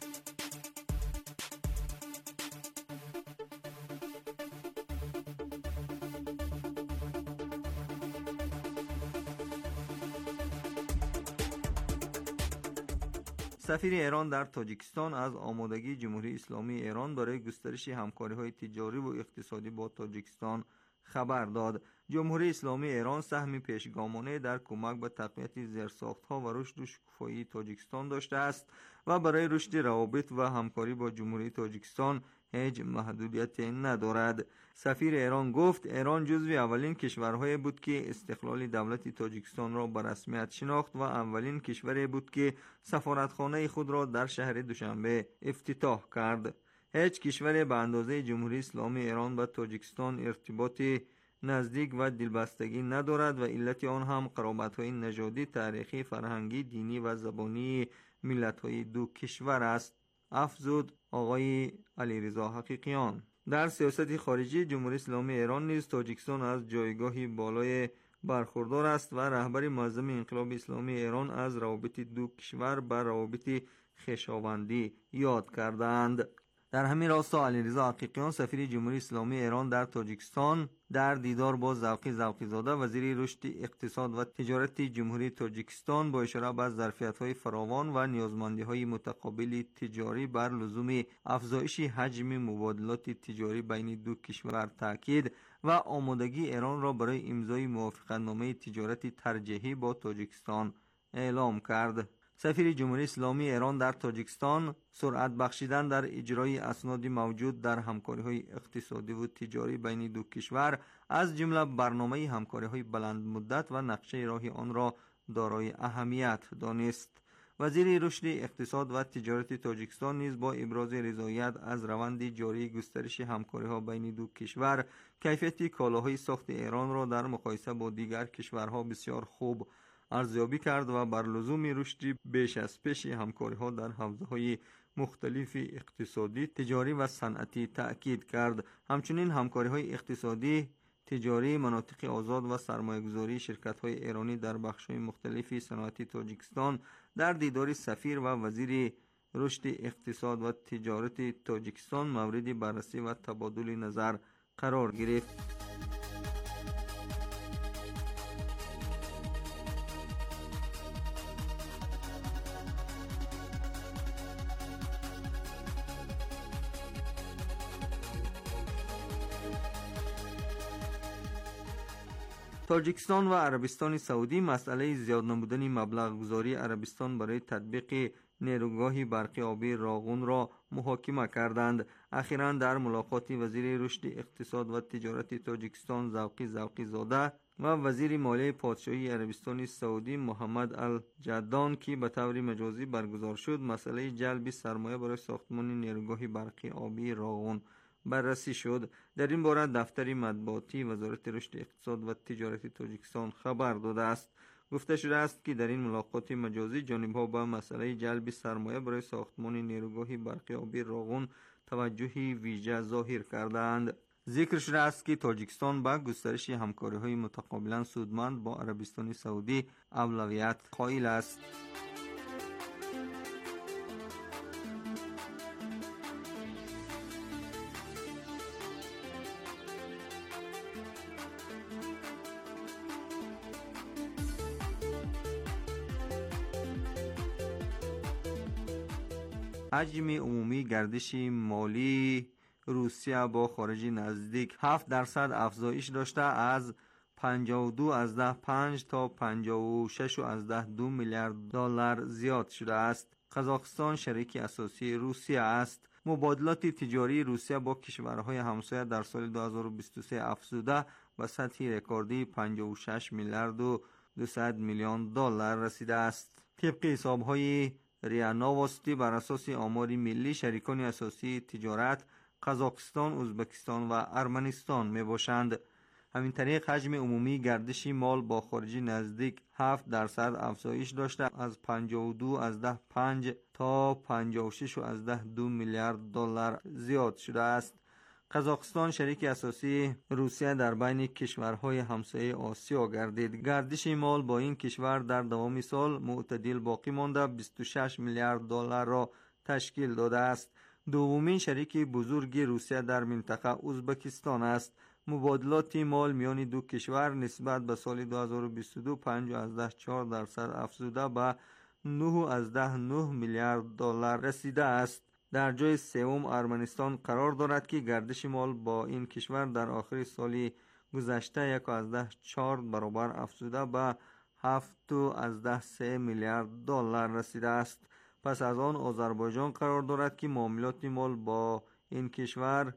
سفیر ایران در تاجیکستان از آمادگی جمهوری اسلامی ایران برای گسترش همکاری‌های تجاری و اقتصادی با تاجیکستان خبر داد. جمهوری اسلامی ایران سهم پیشگامانه در کمک به تقویت زیرساخت‌ها و رشد و شکوفایی تاجیکستان داشته است و برای رشد روابط و همکاری با جمهوری تاجیکستان هیچ محدودیت ندارد. سفیر ایران گفت ایران جزو اولین کشورهای بود که استقلال دولت تاجیکستان را به رسمیت شناخت و اولین کشوری بود که سفارتخانه خود را در شهر دوشنبه افتتاح کرد. هیچ کشوری به اندازه جمهوری اسلامی ایران با تاجیکستان ارتباط نزدیک و دلبستگی ندارد و علت آن هم قرابت‌های نژادی، تاریخی، فرهنگی، دینی و زبانی ملت‌های دو کشور است، افزود آقای علیرضا حقیقیان. در سیاست خارجی جمهوری اسلامی ایران نیز تاجیکستان از جایگاهی بالای برخوردار است و رهبر معظم انقلاب اسلامی ایران از روابط دو کشور به روابط خویشاوندی یاد کردند. در همین راستا علیرضا حقیقیان سفیر جمهوری اسلامی ایران در تاجیکستان در دیدار با ذوقی ذوقی زاده وزیر رشد اقتصاد و تجارت جمهوری تاجیکستان با اشاره به ظرفیت‌های فراوان و نیازمندی‌های متقابل تجاری بر لزوم افزایش حجم مبادلات تجاری بین دو کشور تاکید و آمادگی ایران را برای امضای موافقتنامه تجارت ترجیحی با تاجیکستان اعلام کرد. سفیر جمهوری اسلامی ایران در تاجیکستان سرعت بخشیدن در اجرای اسناد موجود در همکاری‌های اقتصادی و تجاری بین دو کشور از جمله برنامه همکاری‌های بلند مدت و نقشه راه آن را دارای اهمیت دانست. وزیر رشد اقتصاد و تجارت تاجیکستان نیز با ابراز رضایت از روند جاری گسترش همکاری‌ها بین دو کشور، کیفیت کالاهای ساخت ایران را در مقایسه با دیگر کشورها بسیار خوب ارزیابی کرد و بر لزوم رشد بیش از پیش همکاری‌ها در حوزه‌های مختلف اقتصادی، تجاری و صنعتی تأکید کرد. همچنین همکاری‌های اقتصادی، تجاری، مناطق آزاد و سرمایه‌گذاری شرکت‌های ایرانی در بخش‌های مختلف صنعتی تاجیکستان در دیدار سفیر و وزیر رشد اقتصاد و تجارت تاجیکستان مورد بررسی و تبادل نظر قرار گرفت. تاجیکستان و عربستان سعودی مسئله زیاد نمودن مبلغ گذاری عربستان برای تطبیق نیروگاه برقی آبی راغون را محاکمه کردند. اخیراً در ملاقات وزیر رشد اقتصاد و تجارت تاجیکستان ذوقی ذوقی زاده و وزیر مالیه پادشاهی عربستان سعودی محمد الجدان که به طور مجازی برگزار شد، مسئله جلب سرمایه برای ساختمان نیروگاه برقی آبی راغون بررسی شد. در این باره دفتر مطبوعاتی وزارت رشد اقتصاد و تجارت تاجیکستان خبر داده است. گفته شده است که در این ملاقات مجازی جانب‌ها به مسئله جلب سرمایه برای ساختمان نیروگاه برقی آبی راغون توجهی ویژه ظاهر کردند. ذکر شده است که تاجیکستان با گسترش همکاری‌های متقابلا سودمند با عربستان سعودی اولویت قائل است. حجم عمومی گردش مالی روسیه با خارج نزدیک هفت درصد افزایش داشته از پنجاه و دو ازده پنج تا پنجاه و شش ازده دو میلیارد دلار زیاد شده است. قزاقستان شریک اساسی روسیه است. مبادلات تجاری روسیه با کشورهای همسایه در سال دو هزار و بیست و سه افزوده به سطح رکوردی پنجاه و شش میلیارد و دویست میلیون دلار رسیده است. طبق حسابهای ریا نووستی بر اساس آمار ملی شریکان اساسی تجارت قزاقستان، ازبکستان و ارمنستان می باشند. همین طریق حجم عمومی گردش مال با خارج نزدیک هفت درصد افزایش داشته از پنجاه و دو ازده پنج تا پنجاه و شش ازده دو میلیارد دلار زیاد شده است. قزاقستان شریک اساسی روسیه در بین کشورهای همسایه آسیا گردید. گردش مال با این کشور در دوام سال معتدل باقی مانده بیست و شش میلیارد دلار را تشکیل داده است. دومین شریک بزرگ روسیه در منطقه ازبکستان است. مبادلات مال میان دو کشور نسبت به سال دو هزار و بیست و دو پنج ازده چهار درصد افزوده به نه ازده نه میلیارد دلار رسیده است. در جای سوم ارمنستان قرار دارد که گردش مال با این کشور در آخر سال گذشته یک ازده چهار برابر افزوده به هفت ازده سه میلیارد دلار رسیده است. پس از آن آذربایجان قرار دارد که معاملات مال با این کشور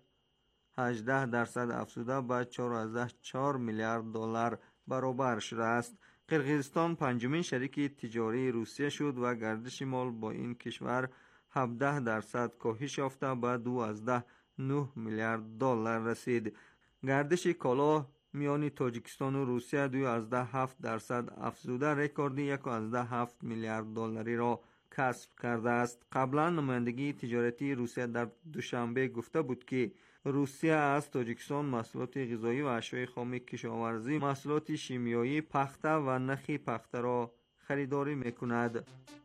هجده درصد افزوده به چهار ازده چهار میلیارد دلار برابر شده است. قرقیزستان پنجمین شریک تجاری روسیه شد و گردش مال با این کشور هفده درصد کاهش یافته به دو ازده نه میلیارد دلار رسید. گردش کالا میان تاجیکستان و روسیه دو ازده هفت درصد افزوده رکوردی یک ازده هفت میلیارد دلاری را کسب کرده است. قبلا نمایندگی تجارتی روسیه در دوشنبه گفته بود که روسیه از تاجیکستان محصولات غذایی و اشیاء خام کشاورزی، محصولات شیمیایی، پخته و نخی پخته را خریداری میکند.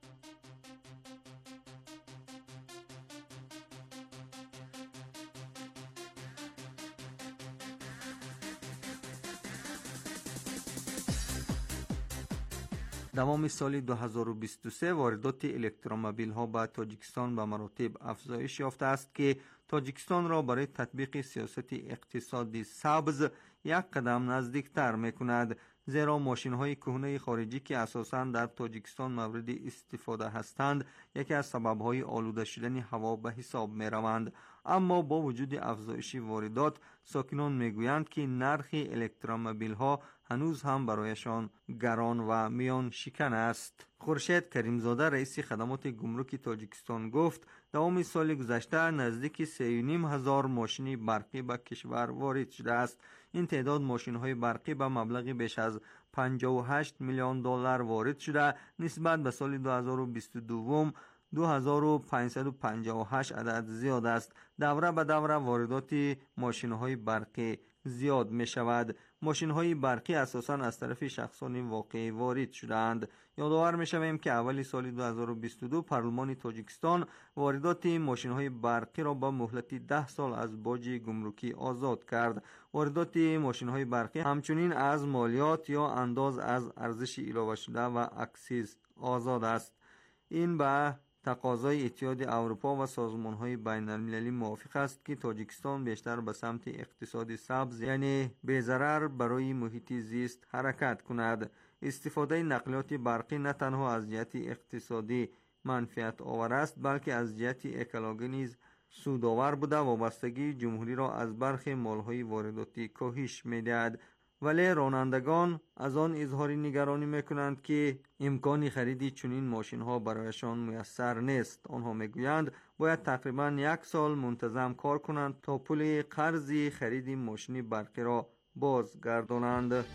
دوام سال دو هزار و بیست و سه واردات الکترومبیل ها به تاجیکستان به مراتب افزایش یافته است که تاجیکستان را برای تطبیق سیاست اقتصادی سبز یک قدم نزدیکتر میکند، زیرا ماشین های کهنه خارجی که اساساً در تاجیکستان مورد استفاده هستند یکی از سبب های آلوده شدن هوا به حساب می روند. اما با وجود افزایش واردات ساکنان میگویند که نرخ الکترومبیل ها هنوز هم برایشان گران و میان شکن است. خورشید کریمزاده رئیس خدمات گمرک تاجیکستان گفت دوام سال گذشته نزدیک سه و نیم هزار ماشین برقی به کشور وارد شده است. این تعداد ماشین های برقی به مبلغ بیش از پنجاه و هشت میلیون دلار وارد شده نسبت به سال دو هزار و بیست و دو دو هزار و پانصد و پنجاه و هشت عدد زیاد است. دوره به دوره واردات ماشین های برقی زیاد می شود. ماشین های برقی اساساً از طرف شخصان واقعی وارد شدند. یادآور می شویم که اول سال دو هزار و بیست و دو پارلمان تاجیکستان واردات ماشین های برقی را با مهلت ده سال از باج گمرکی آزاد کرد. واردات ماشین های برقی همچنین از مالیات یا انداز از ارزش علاوه شده و اکسیز آزاد است. این به تقاضای اتحاد اروپا و سازمان‌های بین‌المللی موافق است که تاجیکستان بیشتر به سمت اقتصاد سبز یعنی بی‌ضرر برای محیط زیست حرکت کند. استفاده نقلیات برقی نه تنها از جهت اقتصادی منفعت آور است بلکه از جهت اکولوژی نیز سودآور بوده و وابستگی جمهوری را از برخی مال‌های وارداتی کاهش می‌دهد. ولی رانندگان از آن اظهار نگرانی میکنند که امکان خرید چنین ماشین ها برایشان میسر نیست. آنها میگویند باید تقریبا یک سال منتظم کار کنند تا پول قرض خرید ماشین برقی را بازگردانند.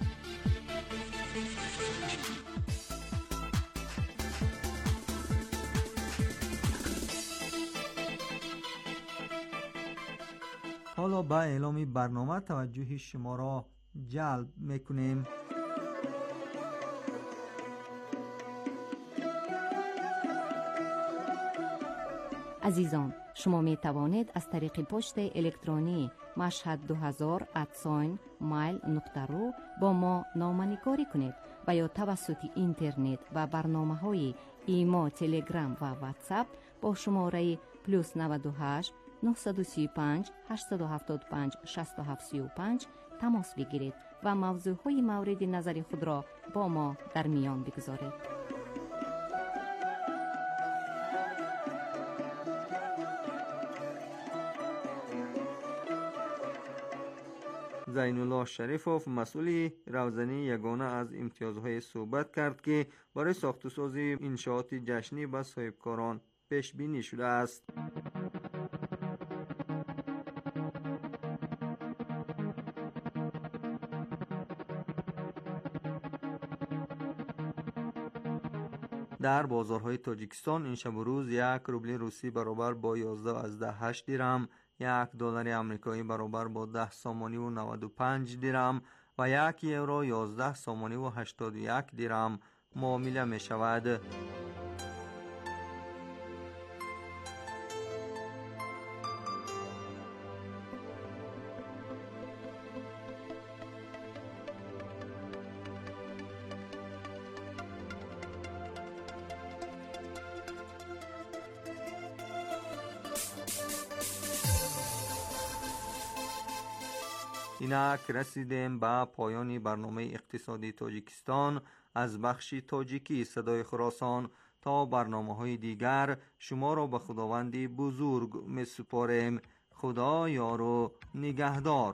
حالا با اعلام برنامه توجه شما را جلب میکنیم. عزیزان، شما می توانید از طریق پست الکترونی مشهد دو هزار ات مایل نقطه رو با ما نامه‌نگاری کنید و یا توسط اینترنت و برنامه های ایما، تلگرام و واتساپ با شماره پلوس نود و هشت نه سه پنج هشت هفت پنج شش هفت سه پنج تماس بگیرید و موضوعهای مورد نظر خود را با ما در میان بگذارید. زین الله شریفوف مسئول روزنه یگانه از امتیازهای صحبت کرد که برای ساخت و ساز انشاءات جشنی به صاحبکاران پیش بینی شده است. در بازارهای تاجیکستان این شب و روز یک روبل روسی برابر با یازده از ده هشت درهم، یک دلار آمریکایی برابر با ده سامانی و نود و پنج درهم و یک یورو یازده سامانی و هشتاد و یک درهم معامله می شود. اینک رسیدیم به پایان برنامه اقتصادی تاجیکستان از بخش تاجیکی صدای خراسان. تا برنامه های دیگر شما را به خداوند بزرگ می سپاریم. خدا یار و نگهدار.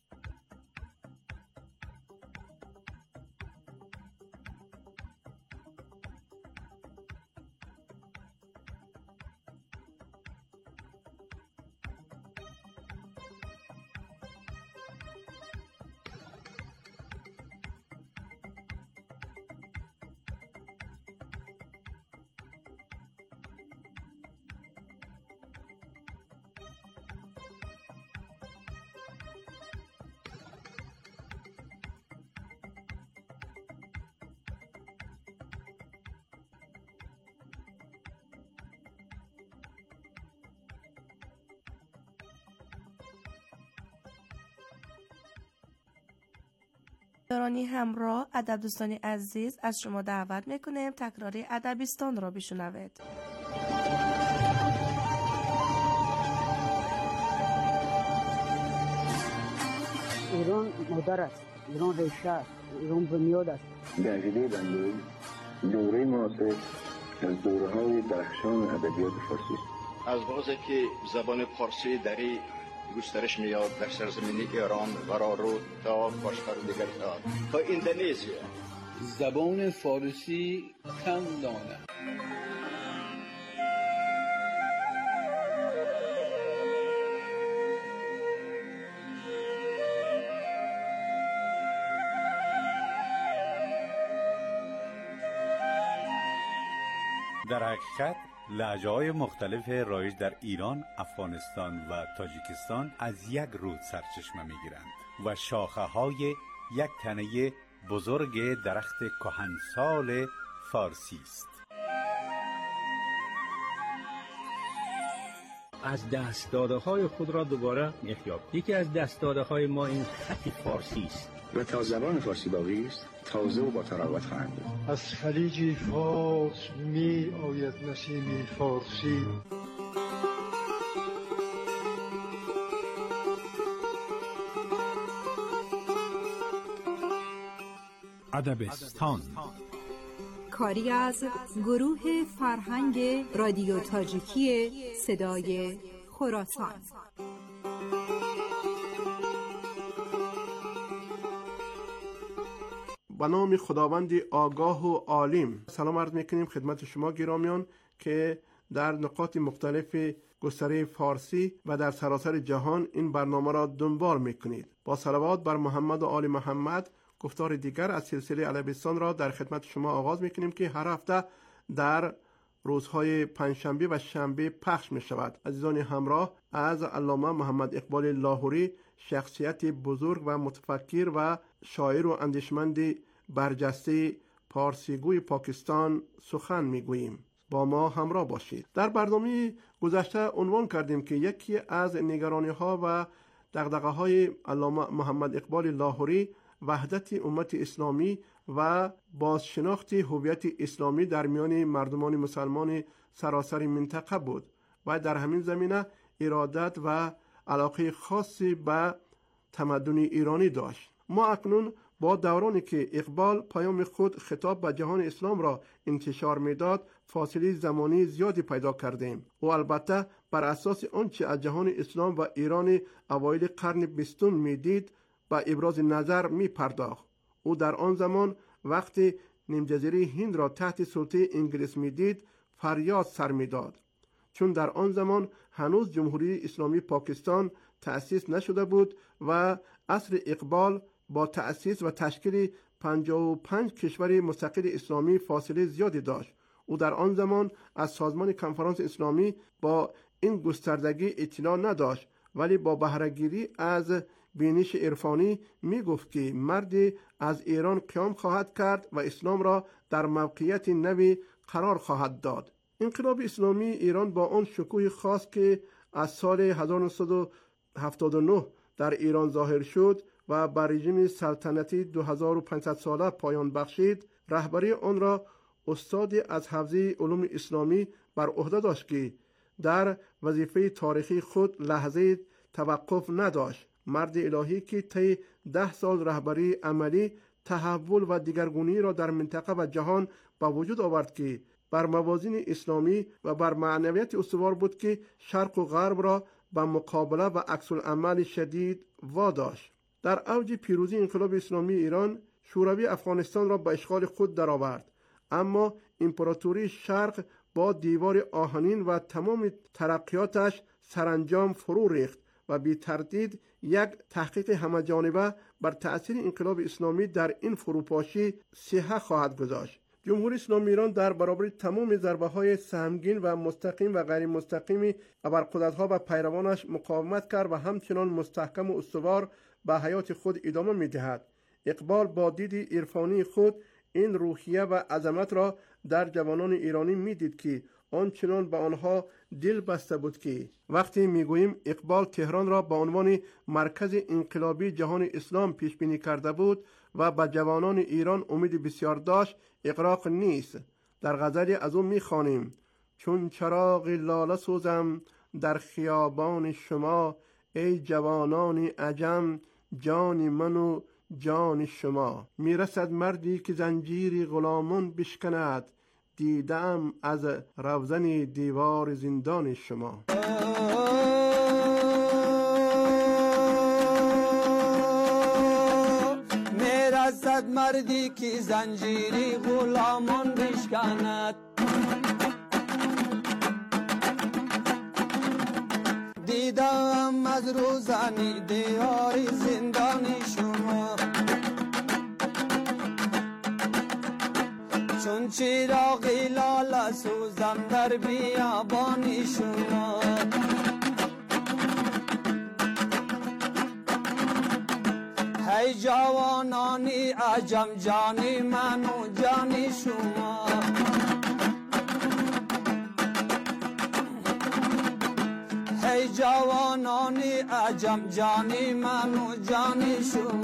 دارانی همراه ادب دوستانی عزیز از شما دعوت میکنیم تکراری ادبیستان را بشنوید. ایران مادر است، ایران ریشه است، ایران بنیاد است. در عقیده بنده دوره معاصر از دوره‌های درخشان ادبیات فارسی است. از وقتی که زبان فارسی دری گسترش میاد در سرزمین ایران و رو تا کشور دیگر تا تا اندونزیا. زبان فارسی کم دانه. در حقیقت لهجه‌های مختلف رایج در ایران، افغانستان و تاجیکستان از یک رود سرچشمه می‌گیرند و شاخه‌های یک تنه بزرگ درخت کهنسال فارسی است. از دست داده های خود را دوباره احیا. یکی از دست داده های ما این خط فارسی است و تا زبان فارسی باقی است تازه و با تراوت خواهند بود. از خلیج فارس می آید نسیم فارسی. ادبستان کاری از گروه فرهنگ رادیو تاجیکی صدای خراسان. به نام خداوند آگاه و عالم سلام عرض میکنیم خدمت شما گرامیان که در نقاط مختلف گستره فارسی و در سراسر جهان این برنامه را دنبال میکنید. با صلوات بر محمد و آل محمد گفتار دیگر از سلسله ادبستان را در خدمت شما آغاز میکنیم که هر هفته در روزهای پنجشنبه و شنبه پخش می شود. عزیزان همراه، از علامه محمد اقبال لاهوری، شخصیت بزرگ و متفکر و شاعر و اندیشمند برجسته پارسیگوی پاکستان سخن می گوییم. با ما همراه باشید. در برنامه گذشته عنوان کردیم که یکی از نگرانی ها و دغدغه های علامه محمد اقبال لاهوری وحدت امت اسلامی و بازشناخت هویت اسلامی در میان مردمان مسلمان سراسر منطقه بود و در همین زمینه ارادت و علاقه خاصی به تمدن ایرانی داشت. ما اکنون با دورانی که اقبال پیام خود خطاب به جهان اسلام را انتشار میداد فاصله زمانی زیادی پیدا کردیم و البته بر اساس آنچه از جهان اسلام و ایران اوایل قرن بیستم میدید به ابراز نظر می پرداخت. او در آن زمان وقتی نیمجزیره هند را تحت سلطه انگلیس میدید فریاد سر میداد، چون در آن زمان هنوز جمهوری اسلامی پاکستان تأسیس نشده بود و عصر اقبال با تأسیس و تشکیل پنجاه و پنج کشور مستقل اسلامی فاصله زیادی داشت. او در آن زمان از سازمان کنفرانس اسلامی با این گستردگی اطلاع نداشت، ولی با بهره‌گیری از بینش عرفانی می گفت که مردی از ایران قیام خواهد کرد و اسلام را در موقعیت نوی قرار خواهد داد. انقلاب اسلامی ایران با آن شکوه خاص که از سال هزار و نهصد و هفتاد و نه در ایران ظاهر شد و بر رژیم سلطنتی دو هزار و پانصد ساله پایان بخشید، رهبری آن را استادی از حوزه علوم اسلامی بر عهده داشت که در وظیفه تاریخی خود لحظه توقف نداشت. مرد الهی که طی ده سال رهبری عملی تحول و دیگرگونی را در منطقه و جهان به وجود آورد که بر موازین اسلامی و بر معنویت استوار بود که شرق و غرب را به مقابله و عکس العمل شدید واداشت. در اوج پیروزی انقلاب اسلامی ایران شوروی افغانستان را به اشغال خود درآورد، اما امپراتوری شرق با دیوار آهنین و تمام ترقیاتش سرانجام فرو ریخت و بی تردید یک تحقیق همه‌جانبه بر تأثیر انقلاب اسلامی در این فروپاشی سیحه خواهد گذاشت. جمهوری اسلامی ایران در برابر تمام ضربه‌های سهمگین و مستقیم و غیر مستقیم ابرقدرت‌ها و پیروانش مقاومت کرد و همچنان مستحکم و استوار به حیات خود ادامه می‌دهد. اقبال با دید عرفانی خود این روحیه و عظمت را در جوانان ایرانی می‌دید که آنچنان به آنها دل بسته بود که وقتی میگوییم اقبال تهران را به عنوان مرکز انقلابی جهان اسلام پیش بینی کرده بود و به جوانان ایران امید بسیار داشت، اغراق نیست. در غزلی از او میخوانیم: چون چراغ لاله سوزم در خیابان شما، ای جوانان عجم جان من و جان شما. میرسد مردی که زنجیر غلامان بشکند، دیدم از روزن دیوار زندان شما. میرسد مردی که زنجیری غلامان بشکند، دیدم از روزن دیوار زندان شما. چون چراغ لاله سوزم در بیابان شما، ای جوانانی عجم جانی من و جانی شما. ای جوانانی عجم جانی من و جانی شما.